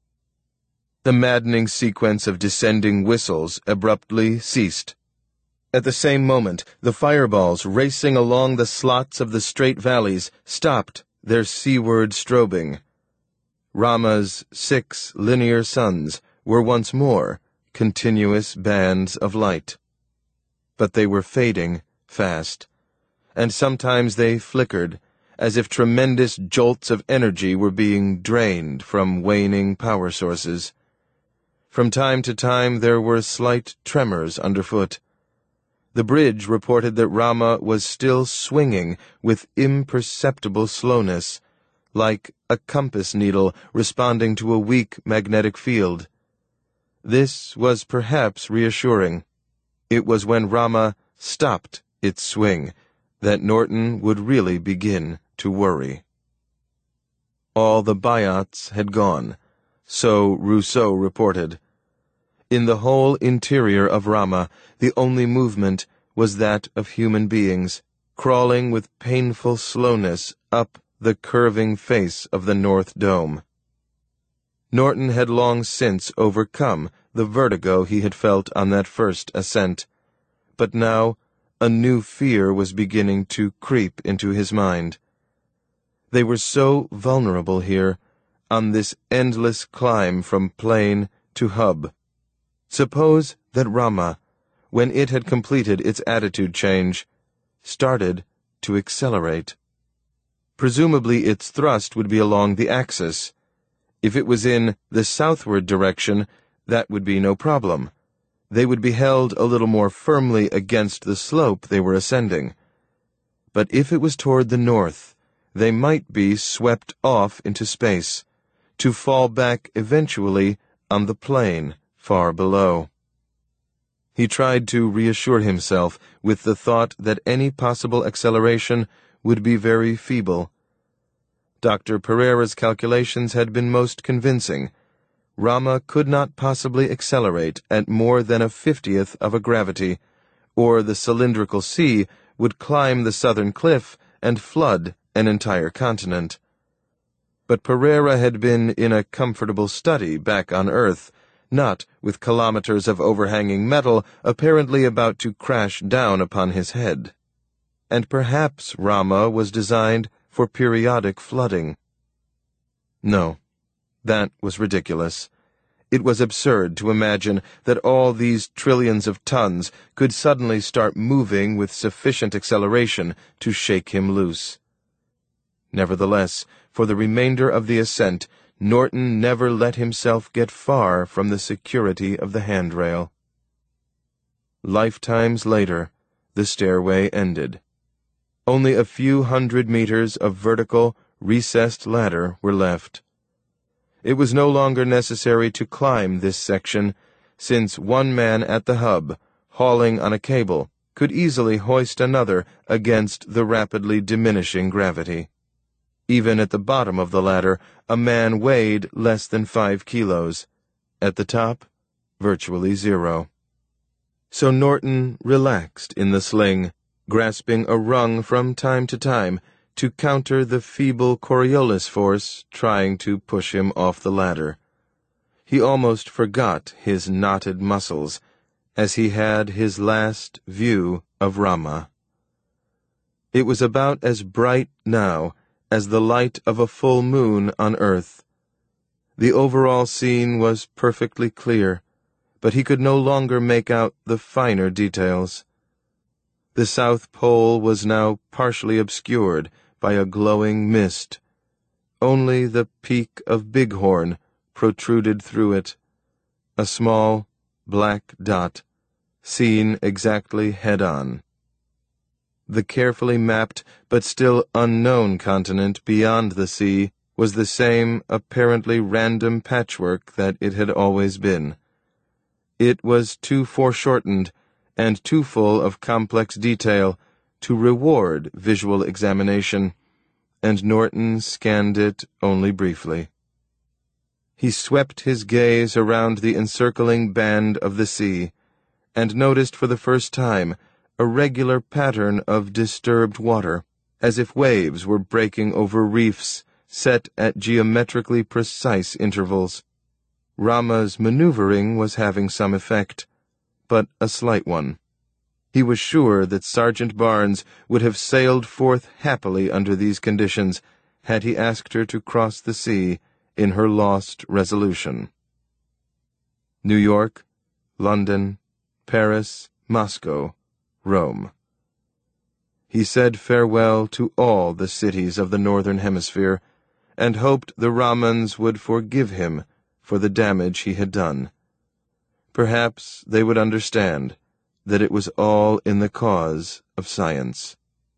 The maddening sequence of descending whistles abruptly ceased. At the same moment, the fireballs racing along the slots of the straight valleys stopped their seaward strobing. Rama's six linear suns were once more continuous bands of light. But they were fading fast, and sometimes they flickered, as if tremendous jolts of energy were being drained from waning power sources. From time to time there were slight tremors underfoot. The bridge reported that Rama was still swinging with imperceptible slowness, like a compass needle responding to a weak magnetic field. This was perhaps reassuring. It was when Rama stopped its swing that Norton would really begin to worry. All the Buyats had gone, so Rousseau reported. In the whole interior of Rama, the only movement was that of human beings, crawling with painful slowness up the curving face of the North Dome. Norton had long since overcome the vertigo he had felt on that first ascent, but now a new fear was beginning to creep into his mind. They were so vulnerable here, on this endless climb from plane to hub. Suppose that Rama, when it had completed its attitude change, started to accelerate. Presumably its thrust would be along the axis. If it was in the southward direction, that would be no problem. They would be held a little more firmly against the slope they were ascending. But if it was toward the north, they might be swept off into space, to fall back eventually on the plain far below. He tried to reassure himself with the thought that any possible acceleration would be very feeble. Doctor Pereira's calculations had been most convincing. Rama could not possibly accelerate at more than a fiftieth of a gravity, or the cylindrical sea would climb the southern cliff and flood an entire continent. But Pereira had been in a comfortable study back on Earth, not with kilometers of overhanging metal apparently about to crash down upon his head. And perhaps Rama was designed for periodic flooding. No, that was ridiculous. It was absurd to imagine that all these trillions of tons could suddenly start moving with sufficient acceleration to shake him loose. Nevertheless, for the remainder of the ascent, Norton never let himself get far from the security of the handrail. Lifetimes later, the stairway ended. Only a few hundred meters of vertical, recessed ladder were left. It was no longer necessary to climb this section, since one man at the hub, hauling on a cable, could easily hoist another against the rapidly diminishing gravity. Even at the bottom of the ladder, a man weighed less than five kilos. At the top, virtually zero. So Norton relaxed in the sling, grasping a rung from time to time to counter the feeble Coriolis force trying to push him off the ladder. He almost forgot his knotted muscles as he had his last view of Rama. It was about as bright now as the light of a full moon on Earth. The overall scene was perfectly clear, but he could no longer make out the finer details. The South Pole was now partially obscured by a glowing mist. Only the peak of Bighorn protruded through it, a small, black dot, seen exactly head-on. The carefully mapped but still unknown continent beyond the sea was the same apparently random patchwork that it had always been. It was too foreshortened and too full of complex detail to reward visual examination, and Norton scanned it only briefly. He swept his gaze around the encircling band of the sea, and noticed for the first time a regular pattern of disturbed water, as if waves were breaking over reefs set at geometrically precise intervals. Rama's maneuvering was having some effect, but a slight one. He was sure that Sergeant Barnes would have sailed forth happily under these conditions had he asked her to cross the sea in her lost resolution. New York, London, Paris, Moscow, Rome. He said farewell to all the cities of the Northern Hemisphere, and hoped the Ramans would forgive him for the damage he had done. Perhaps they would understand that it was all in the cause of science.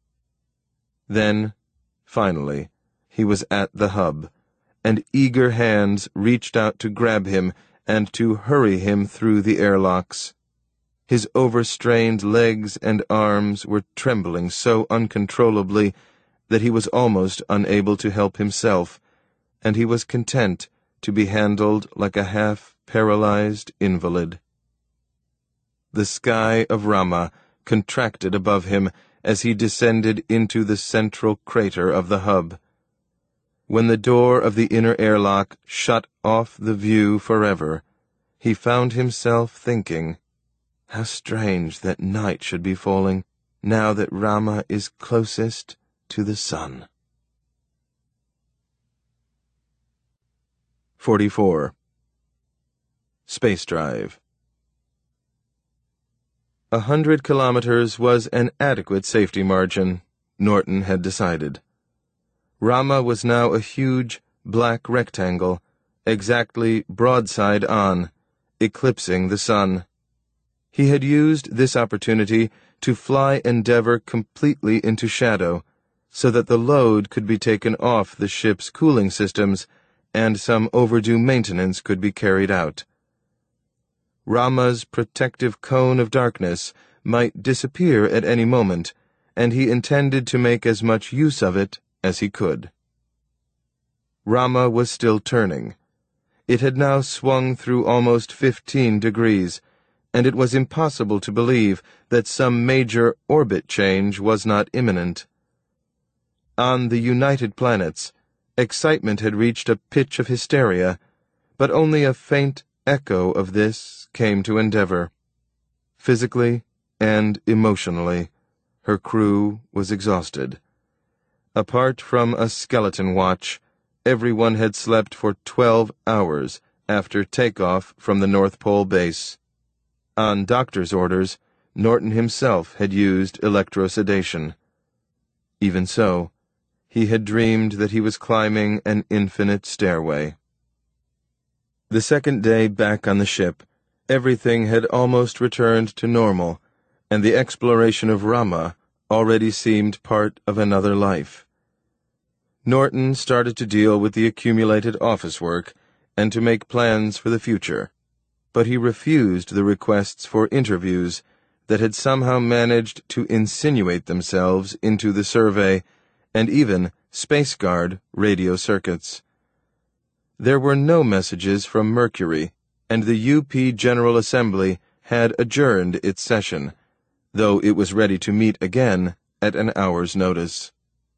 Then, finally, he was at the hub, and eager hands reached out to grab him and to hurry him through the airlocks. His overstrained legs and arms were trembling so uncontrollably that he was almost unable to help himself, and he was content to be handled like a half-paralyzed invalid. The sky of Rama contracted above him as he descended into the central crater of the hub. When the door of the inner airlock shut off the view forever, he found himself thinking, how strange that night should be falling, now that Rama is closest to the sun. forty-four. Space Drive. A hundred kilometers was an adequate safety margin, Norton had decided. Rama was now a huge, black rectangle, exactly broadside on, eclipsing the sun. He had used this opportunity to fly Endeavour completely into shadow, so that the load could be taken off the ship's cooling systems and some overdue maintenance could be carried out. Rama's protective cone of darkness might disappear at any moment, and he intended to make as much use of it as he could. Rama was still turning. It had now swung through almost fifteen degrees, and it was impossible to believe that some major orbit change was not imminent. On the United Planets, excitement had reached a pitch of hysteria, but only a faint echo of this came to Endeavour. Physically and emotionally, her crew was exhausted. Apart from a skeleton watch, everyone had slept for twelve hours after takeoff from the North Pole base. On doctor's orders, Norton himself had used electrosedation. Even so, he had dreamed that he was climbing an infinite stairway. The second day back on the ship, everything had almost returned to normal, and the exploration of Rama already seemed part of another life. Norton started to deal with the accumulated office work and to make plans for the future, but he refused the requests for interviews that had somehow managed to insinuate themselves into the survey and even Space Guard radio circuits. There were no messages from Mercury, and the U P General Assembly had adjourned its session, though it was ready to meet again at an hour's notice.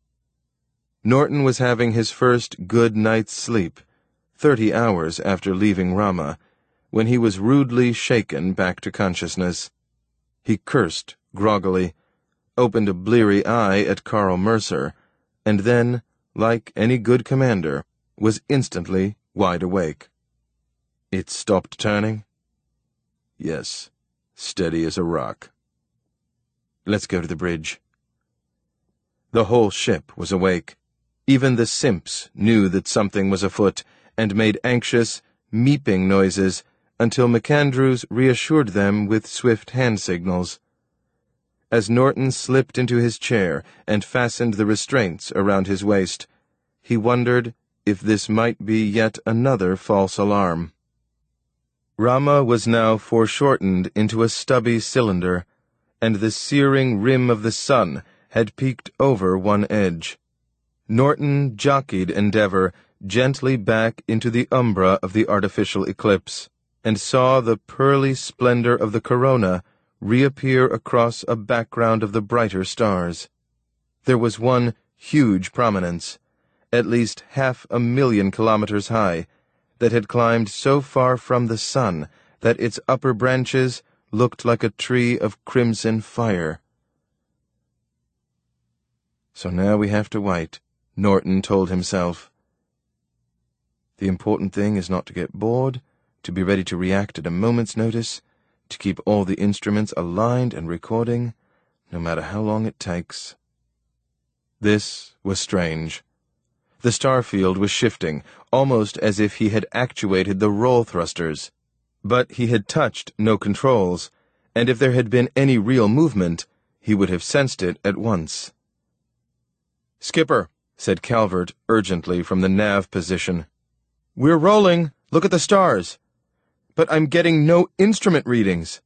Norton was having his first good night's sleep, thirty hours after leaving Rama, when he was rudely shaken back to consciousness. He cursed groggily, opened a bleary eye at Carl Mercer, and then, like any good commander, was instantly wide awake. It stopped turning? Yes, steady as a rock. Let's go to the bridge. The whole ship was awake. Even the simps knew that something was afoot and made anxious, meeping noises until McAndrews reassured them with swift hand signals. As Norton slipped into his chair and fastened the restraints around his waist, he wondered if this might be yet another false alarm. Rama was now foreshortened into a stubby cylinder, and the searing rim of the sun had peeked over one edge. Norton jockeyed Endeavour gently back into the umbra of the artificial eclipse, and saw the pearly splendor of the corona reappear across a background of the brighter stars. There was one huge prominence, at least half a million kilometers high, that had climbed so far from the sun that its upper branches looked like a tree of crimson fire. So now we have to wait, Norton told himself. The important thing is not to get bored, to be ready to react at a moment's notice, to keep all the instruments aligned and recording, no matter how long it takes. This was strange. The star field was shifting, almost as if he had actuated the roll thrusters. But he had touched no controls, and if there had been any real movement, he would have sensed it at once. "Skipper," said Calvert urgently from the nav position. "We're rolling. Look at the stars. But I'm getting no instrument readings."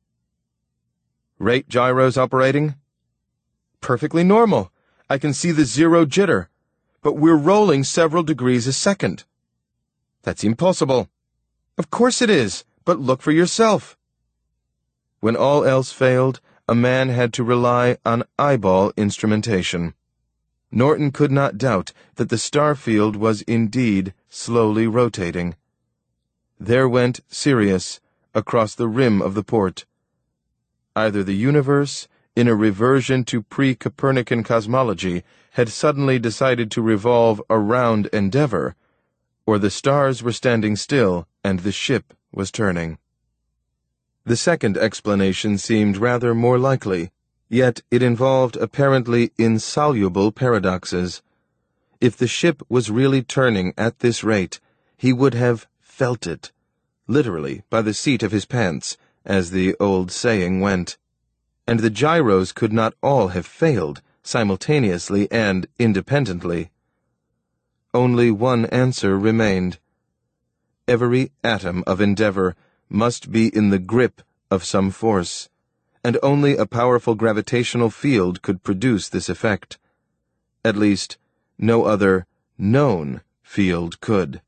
"Rate gyros operating?" "Perfectly normal. I can see the zero jitter. But we're rolling several degrees a second." "That's impossible." "Of course it is, but look for yourself." When all else failed, a man had to rely on eyeball instrumentation. Norton could not doubt that the star field was indeed slowly rotating. There went Sirius across the rim of the port. Either the universe, in a reversion to pre-Copernican cosmology, had suddenly decided to revolve around Endeavour, or the stars were standing still and the ship was turning. The second explanation seemed rather more likely, yet it involved apparently insoluble paradoxes. If the ship was really turning at this rate, he would have felt it, literally by the seat of his pants, as the old saying went. And the gyros could not all have failed, simultaneously and independently. Only one answer remained. Every atom of Endeavour must be in the grip of some force, and only a powerful gravitational field could produce this effect. At least, no other known field could.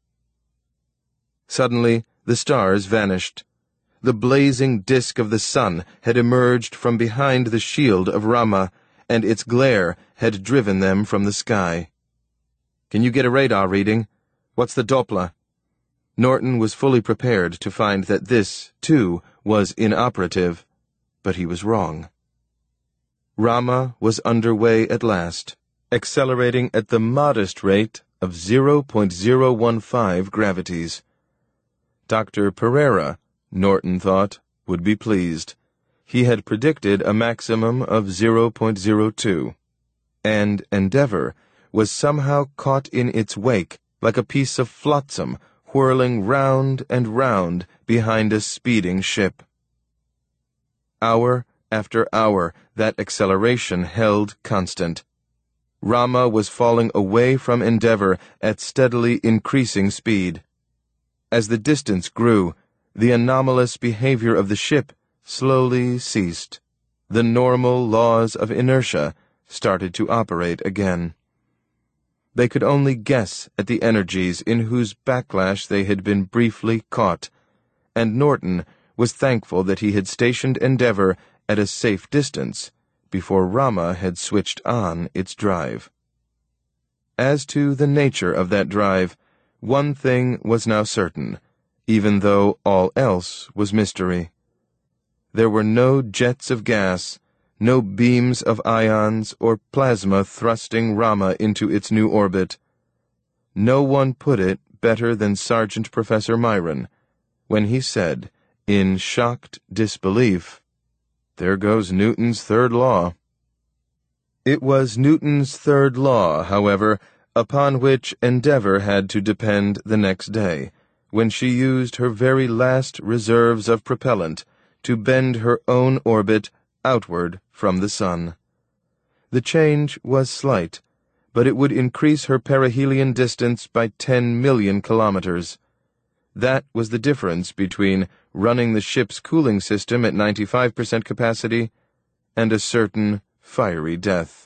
Suddenly, the stars vanished. The blazing disk of the sun had emerged from behind the shield of Rama, and its glare had driven them from the sky. "Can you get a radar reading? What's the Doppler?" Norton was fully prepared to find that this, too, was inoperative, but he was wrong. Rama was underway at last, accelerating at the modest rate of zero point zero one five gravities. Doctor Pereira, Norton thought, would be pleased. He had predicted a maximum of zero point zero two, and Endeavour was somehow caught in its wake like a piece of flotsam whirling round and round behind a speeding ship. Hour after hour, that acceleration held constant. Rama was falling away from Endeavour at steadily increasing speed. As the distance grew, the anomalous behavior of the ship slowly ceased. The normal laws of inertia started to operate again. They could only guess at the energies in whose backlash they had been briefly caught, and Norton was thankful that he had stationed Endeavour at a safe distance before Rama had switched on its drive. As to the nature of that drive, one thing was now certain, even though all else was mystery. There were no jets of gas, no beams of ions or plasma thrusting Rama into its new orbit. No one put it better than Sergeant Professor Myron when he said, in shocked disbelief, "There goes Newton's third law." It was Newton's third law, however, upon which Endeavour had to depend the next day, when she used her very last reserves of propellant to bend her own orbit outward from the sun. The change was slight, but it would increase her perihelion distance by ten million kilometers. That was the difference between running the ship's cooling system at ninety-five percent capacity and a certain fiery death.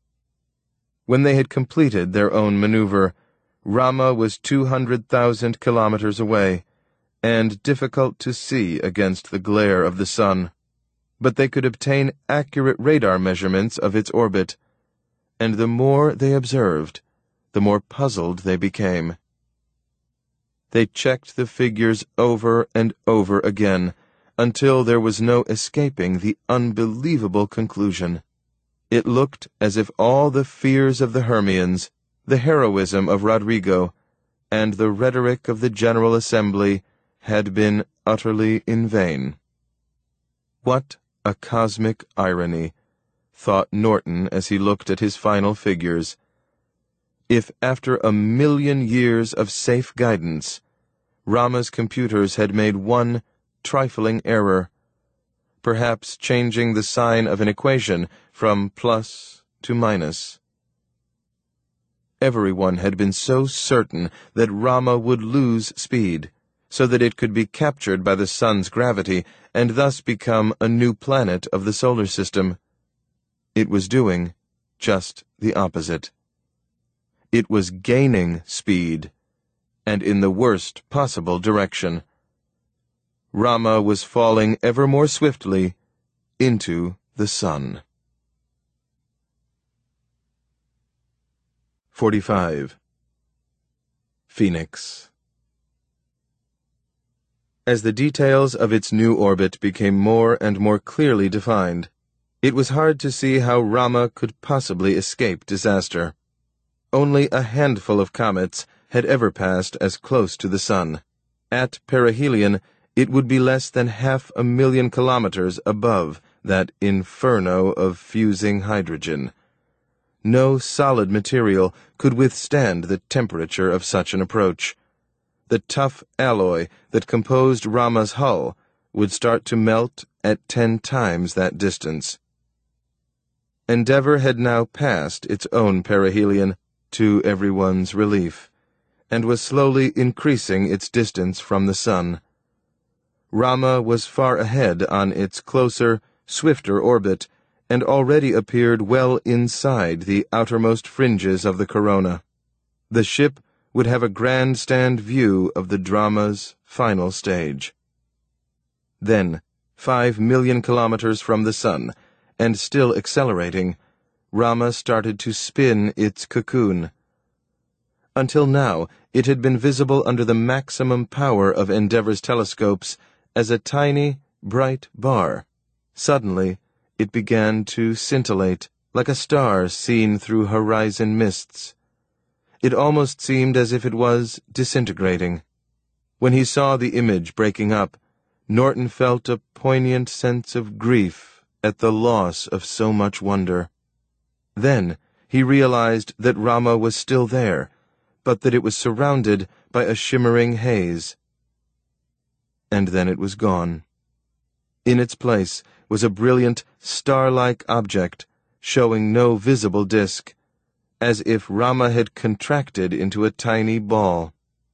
When they had completed their own maneuver, Rama was two hundred thousand kilometers away, and difficult to see against the glare of the sun, but they could obtain accurate radar measurements of its orbit, and the more they observed, the more puzzled they became. They checked the figures over and over again, until there was no escaping the unbelievable conclusion. It looked as if all the fears of the Hermians, the heroism of Rodrigo, and the rhetoric of the General Assembly had been utterly in vain. What a cosmic irony, thought Norton as he looked at his final figures. If after a million years of safe guidance, Rama's computers had made one trifling error, perhaps changing the sign of an equation from plus to minus. Everyone had been so certain that Rama would lose speed, so that it could be captured by the sun's gravity and thus become a new planet of the solar system. It was doing just the opposite. It was gaining speed, and in the worst possible direction. Rama was falling ever more swiftly into the sun. forty-five. Phoenix. As the details of its new orbit became more and more clearly defined, it was hard to see how Rama could possibly escape disaster. Only a handful of comets had ever passed as close to the sun. At perihelion, it would be less than half a million kilometers above that inferno of fusing hydrogen. No solid material could withstand the temperature of such an approach. The tough alloy that composed Rama's hull would start to melt at ten times that distance. Endeavour had now passed its own perihelion, to everyone's relief, and was slowly increasing its distance from the sun. Rama was far ahead on its closer, swifter orbit, and already appeared well inside the outermost fringes of the corona. The ship would have a grandstand view of the drama's final stage. Then, five million kilometers from the sun, and still accelerating, Rama started to spin its cocoon. Until now, it had been visible under the maximum power of Endeavour's telescopes as a tiny, bright bar. Suddenly, it began to scintillate, like a star seen through horizon mists. It almost seemed as if it was disintegrating. When he saw the image breaking up, Norton felt a poignant sense of grief at the loss of so much wonder. Then he realized that Rama was still there, but that it was surrounded by a shimmering haze. And then it was gone. In its place was a brilliant, star-like object, showing no visible disk, as if Rama had contracted into a tiny ball.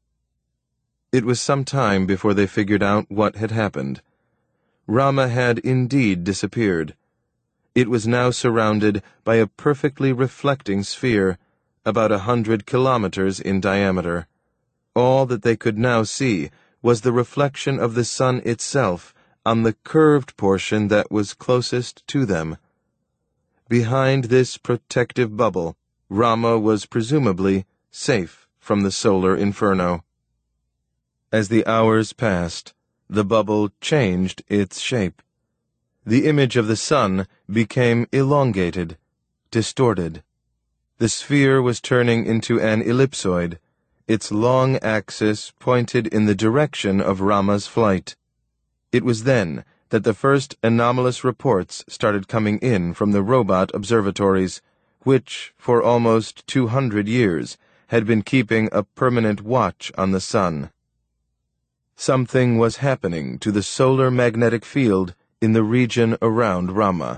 It was some time before they figured out what had happened. Rama had indeed disappeared. It was now surrounded by a perfectly reflecting sphere, about a hundred kilometers in diameter. All that they could now see was the reflection of the sun itself on the curved portion that was closest to them. Behind this protective bubble, Rama was presumably safe from the solar inferno. As the hours passed, the bubble changed its shape. The image of the sun became elongated, distorted. The sphere was turning into an ellipsoid, its long axis pointed in the direction of Rama's flight. It was then that the first anomalous reports started coming in from the robot observatories, which, for almost two hundred years, had been keeping a permanent watch on the sun. Something was happening to the solar magnetic field in the region around Rama.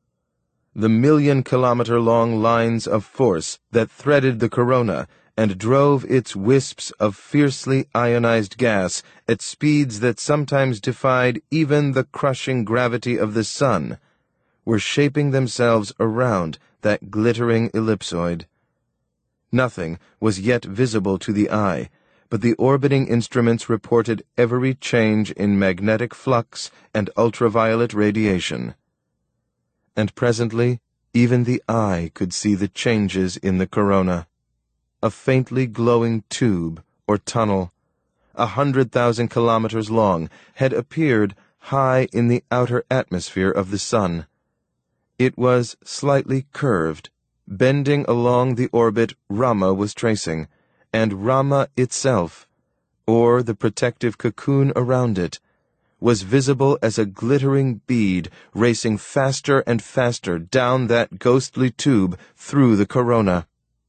The million-kilometer-long lines of force that threaded the corona and drove its wisps of fiercely ionized gas at speeds that sometimes defied even the crushing gravity of the sun, were shaping themselves around that glittering ellipsoid. Nothing was yet visible to the eye, but the orbiting instruments reported every change in magnetic flux and ultraviolet radiation. And presently, even the eye could see the changes in the corona. A faintly glowing tube, or tunnel, a hundred thousand kilometers long, had appeared high in the outer atmosphere of the sun. It was slightly curved, bending along the orbit Rama was tracing, and Rama itself, or the protective cocoon around it, was visible as a glittering bead racing faster and faster down that ghostly tube through the corona.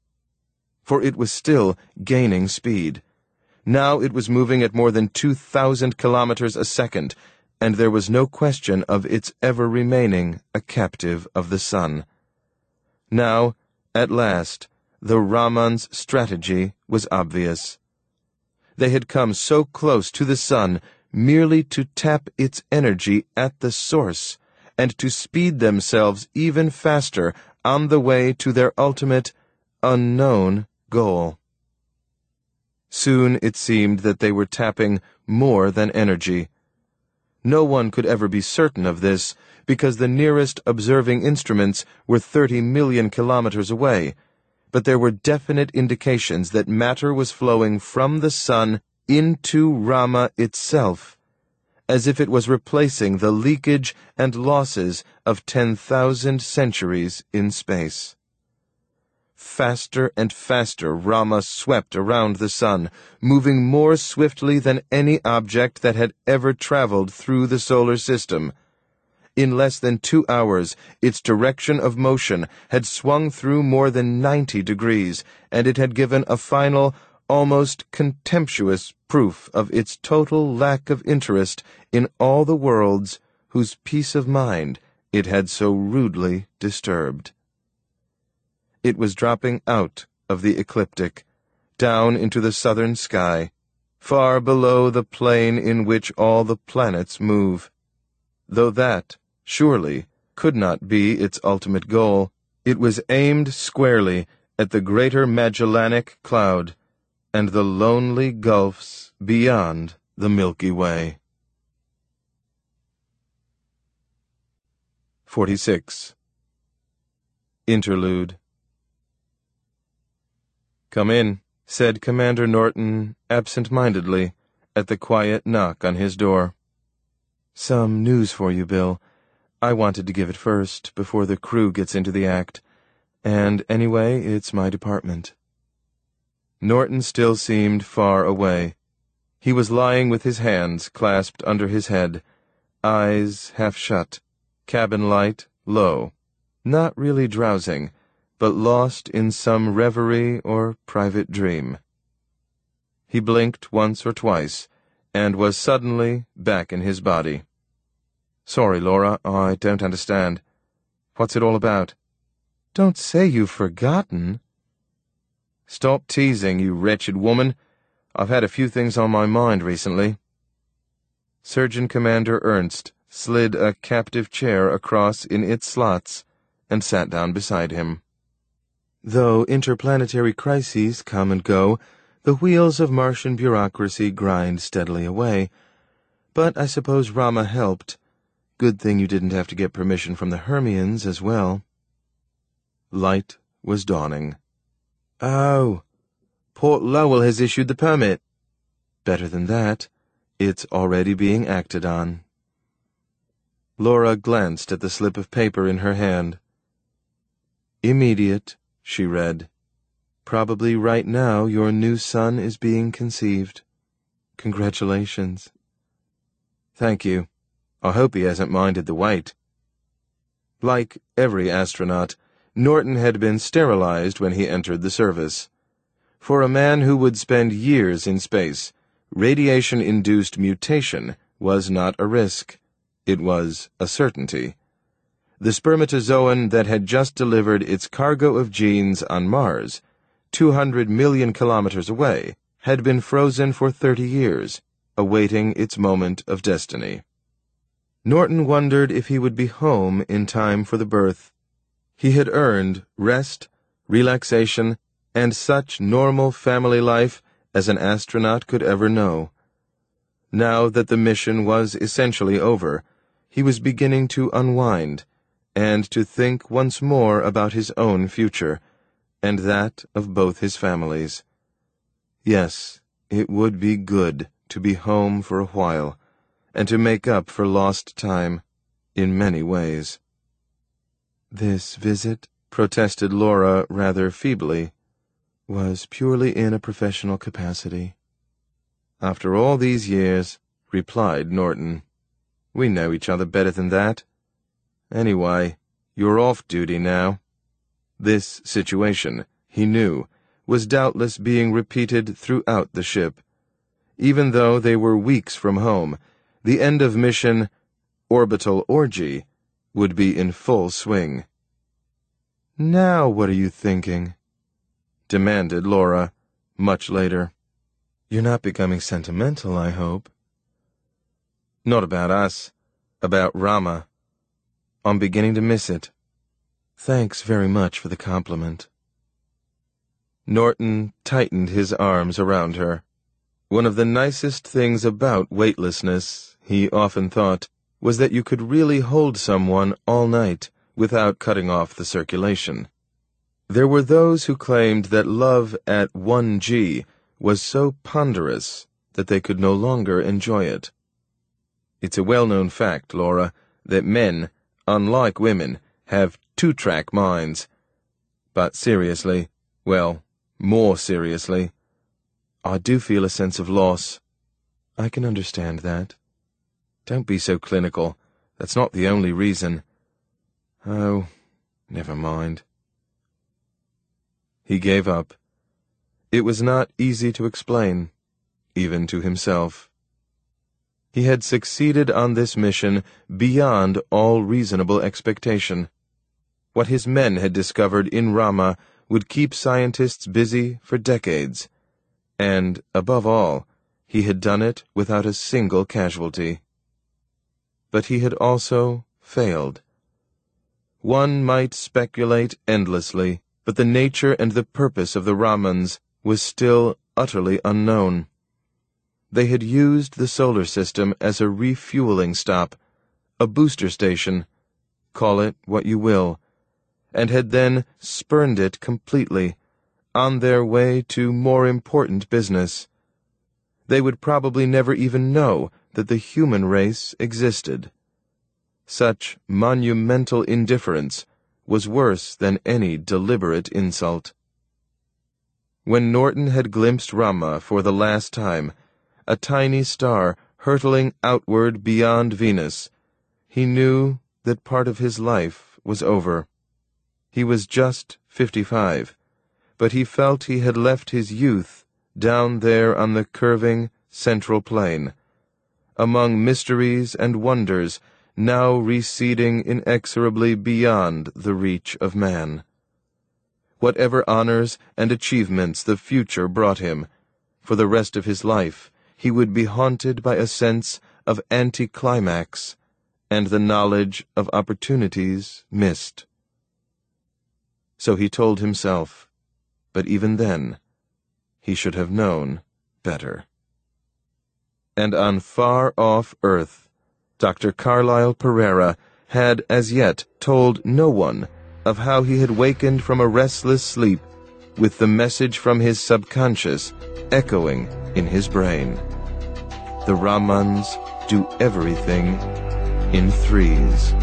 For it was still gaining speed. Now it was moving at more than two thousand kilometers a second, and there was no question of its ever remaining a captive of the sun. Now, at last, the Raman's strategy was obvious. They had come so close to the sun merely to tap its energy at the source, and to speed themselves even faster on the way to their ultimate, unknown goal. Soon it seemed that they were tapping more than energy. No one could ever be certain of this, because the nearest observing instruments were thirty million kilometers away, but there were definite indications that matter was flowing from the sun into Rama itself, as if it was replacing the leakage and losses of ten thousand centuries in space. Faster and faster Rama swept around the sun, moving more swiftly than any object that had ever traveled through the solar system. In less than two hours, its direction of motion had swung through more than ninety degrees, and it had given a final, almost contemptuous proof of its total lack of interest in all the worlds whose peace of mind it had so rudely disturbed. It was dropping out of the ecliptic, down into the southern sky, far below the plane in which all the planets move. Though that, surely, could not be its ultimate goal, it was aimed squarely at the Greater Magellanic Cloud, and the lonely gulfs beyond the Milky Way. forty-six. Interlude. "Come in," said Commander Norton absent-mindedly at the quiet knock on his door. "Some news for you, Bill. I wanted to give it first, before the crew gets into the act. And anyway, it's my department." Norton still seemed far away. He was lying with his hands clasped under his head, eyes half shut, cabin light low, not really drowsing, but lost in some reverie or private dream. He blinked once or twice, and was suddenly back in his body. "Sorry, Laura, I don't understand. What's it all about?" "Don't say you've forgotten." "Stop teasing, you wretched woman. I've had a few things on my mind recently." Surgeon Commander Ernst slid a captive chair across in its slots and sat down beside him. "Though interplanetary crises come and go, the wheels of Martian bureaucracy grind steadily away. But I suppose Rama helped. Good thing you didn't have to get permission from the Hermians as well." Light was dawning. "Oh, Port Lowell has issued the permit." "Better than that. It's already being acted on." Laura glanced at the slip of paper in her hand. "Immediate," she read. "Probably right now your new son is being conceived. Congratulations." "Thank you. I hope he hasn't minded the wait." Like every astronaut, Norton had been sterilized when he entered the service. For a man who would spend years in space, radiation-induced mutation was not a risk. It was a certainty. The spermatozoan that had just delivered its cargo of genes on Mars, two hundred million kilometers away, had been frozen for thirty years, awaiting its moment of destiny. Norton wondered if he would be home in time for the birth. He had earned rest, relaxation, and such normal family life as an astronaut could ever know. Now that the mission was essentially over, he was beginning to unwind, and to think once more about his own future, and that of both his families. Yes, it would be good to be home for a while, and to make up for lost time in many ways. "This visit," protested Laura rather feebly, "was purely in a professional capacity." "After all these years," replied Norton. "We know each other better than that. Anyway, you're off duty now." This situation, he knew, was doubtless being repeated throughout the ship. Even though they were weeks from home, the end of mission orbital orgy would be in full swing. "Now what are you thinking?" demanded Laura, much later. "You're not becoming sentimental, I hope." "Not about us. About Rama. I'm beginning to miss it." "Thanks very much for the compliment." Norton tightened his arms around her. One of the nicest things about weightlessness, he often thought, was that you could really hold someone all night without cutting off the circulation. There were those who claimed that love at one G was so ponderous that they could no longer enjoy it. It's a well-known fact, Laura, that men, unlike women, have two-track minds. But seriously, well, more seriously, I do feel a sense of loss. I can understand that. Don't be so clinical. That's not the only reason. Oh, never mind. He gave up. It was not easy to explain, even to himself. He had succeeded on this mission beyond all reasonable expectation. What his men had discovered in Rama would keep scientists busy for decades. And, above all, he had done it without a single casualty. But he had also failed. One might speculate endlessly, but the nature and the purpose of the Ramans was still utterly unknown. They had used the solar system as a refueling stop, a booster station, call it what you will, and had then spurned it completely, on their way to more important business. They would probably never even know that the human race existed. Such monumental indifference was worse than any deliberate insult. When Norton had glimpsed Rama for the last time, a tiny star hurtling outward beyond Venus, he knew that part of his life was over. He was just fifty-five, but he felt he had left his youth down there on the curving central plain, among mysteries and wonders now receding inexorably beyond the reach of man. Whatever honors and achievements the future brought him, for the rest of his life he would be haunted by a sense of anticlimax and the knowledge of opportunities missed. So he told himself, but even then, he should have known better. And on far-off Earth, Doctor Carlyle Pereira had as yet told no one of how he had wakened from a restless sleep with the message from his subconscious echoing in his brain. The Ramans do everything in threes.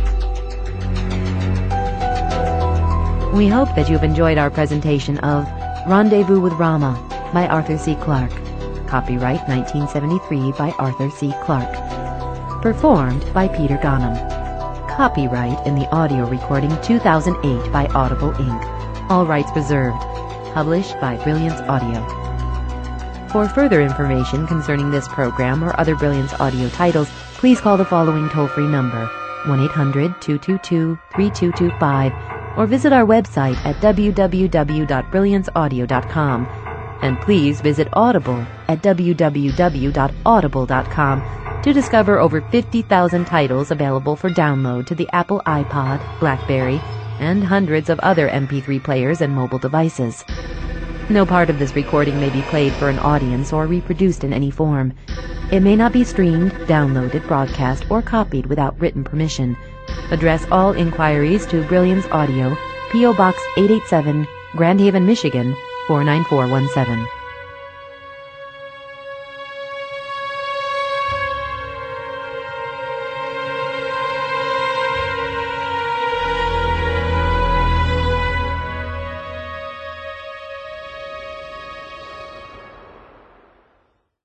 We hope that you've enjoyed our presentation of Rendezvous with Rama by Arthur C. Clarke. Copyright nineteen seventy-three by Arthur C. Clarke. Performed by Peter Ghanem. Copyright in the audio recording two thousand eight by Audible Incorporated. All rights reserved. Published by Brilliance Audio. For further information concerning this program or other Brilliance Audio titles, please call the following toll-free number, one eight hundred, two two two, three two two five, or visit our website at w w w dot brilliance audio dot com. And please visit Audible at w w w dot audible dot com to discover over fifty thousand titles available for download to the Apple iPod, BlackBerry, and hundreds of other M P three players and mobile devices. No part of this recording may be played for an audience or reproduced in any form. It may not be streamed, downloaded, broadcast, or copied without written permission. Address all inquiries to Brilliance Audio, P O Box eight eighty-seven, Grand Haven, Michigan, four nine four one seven.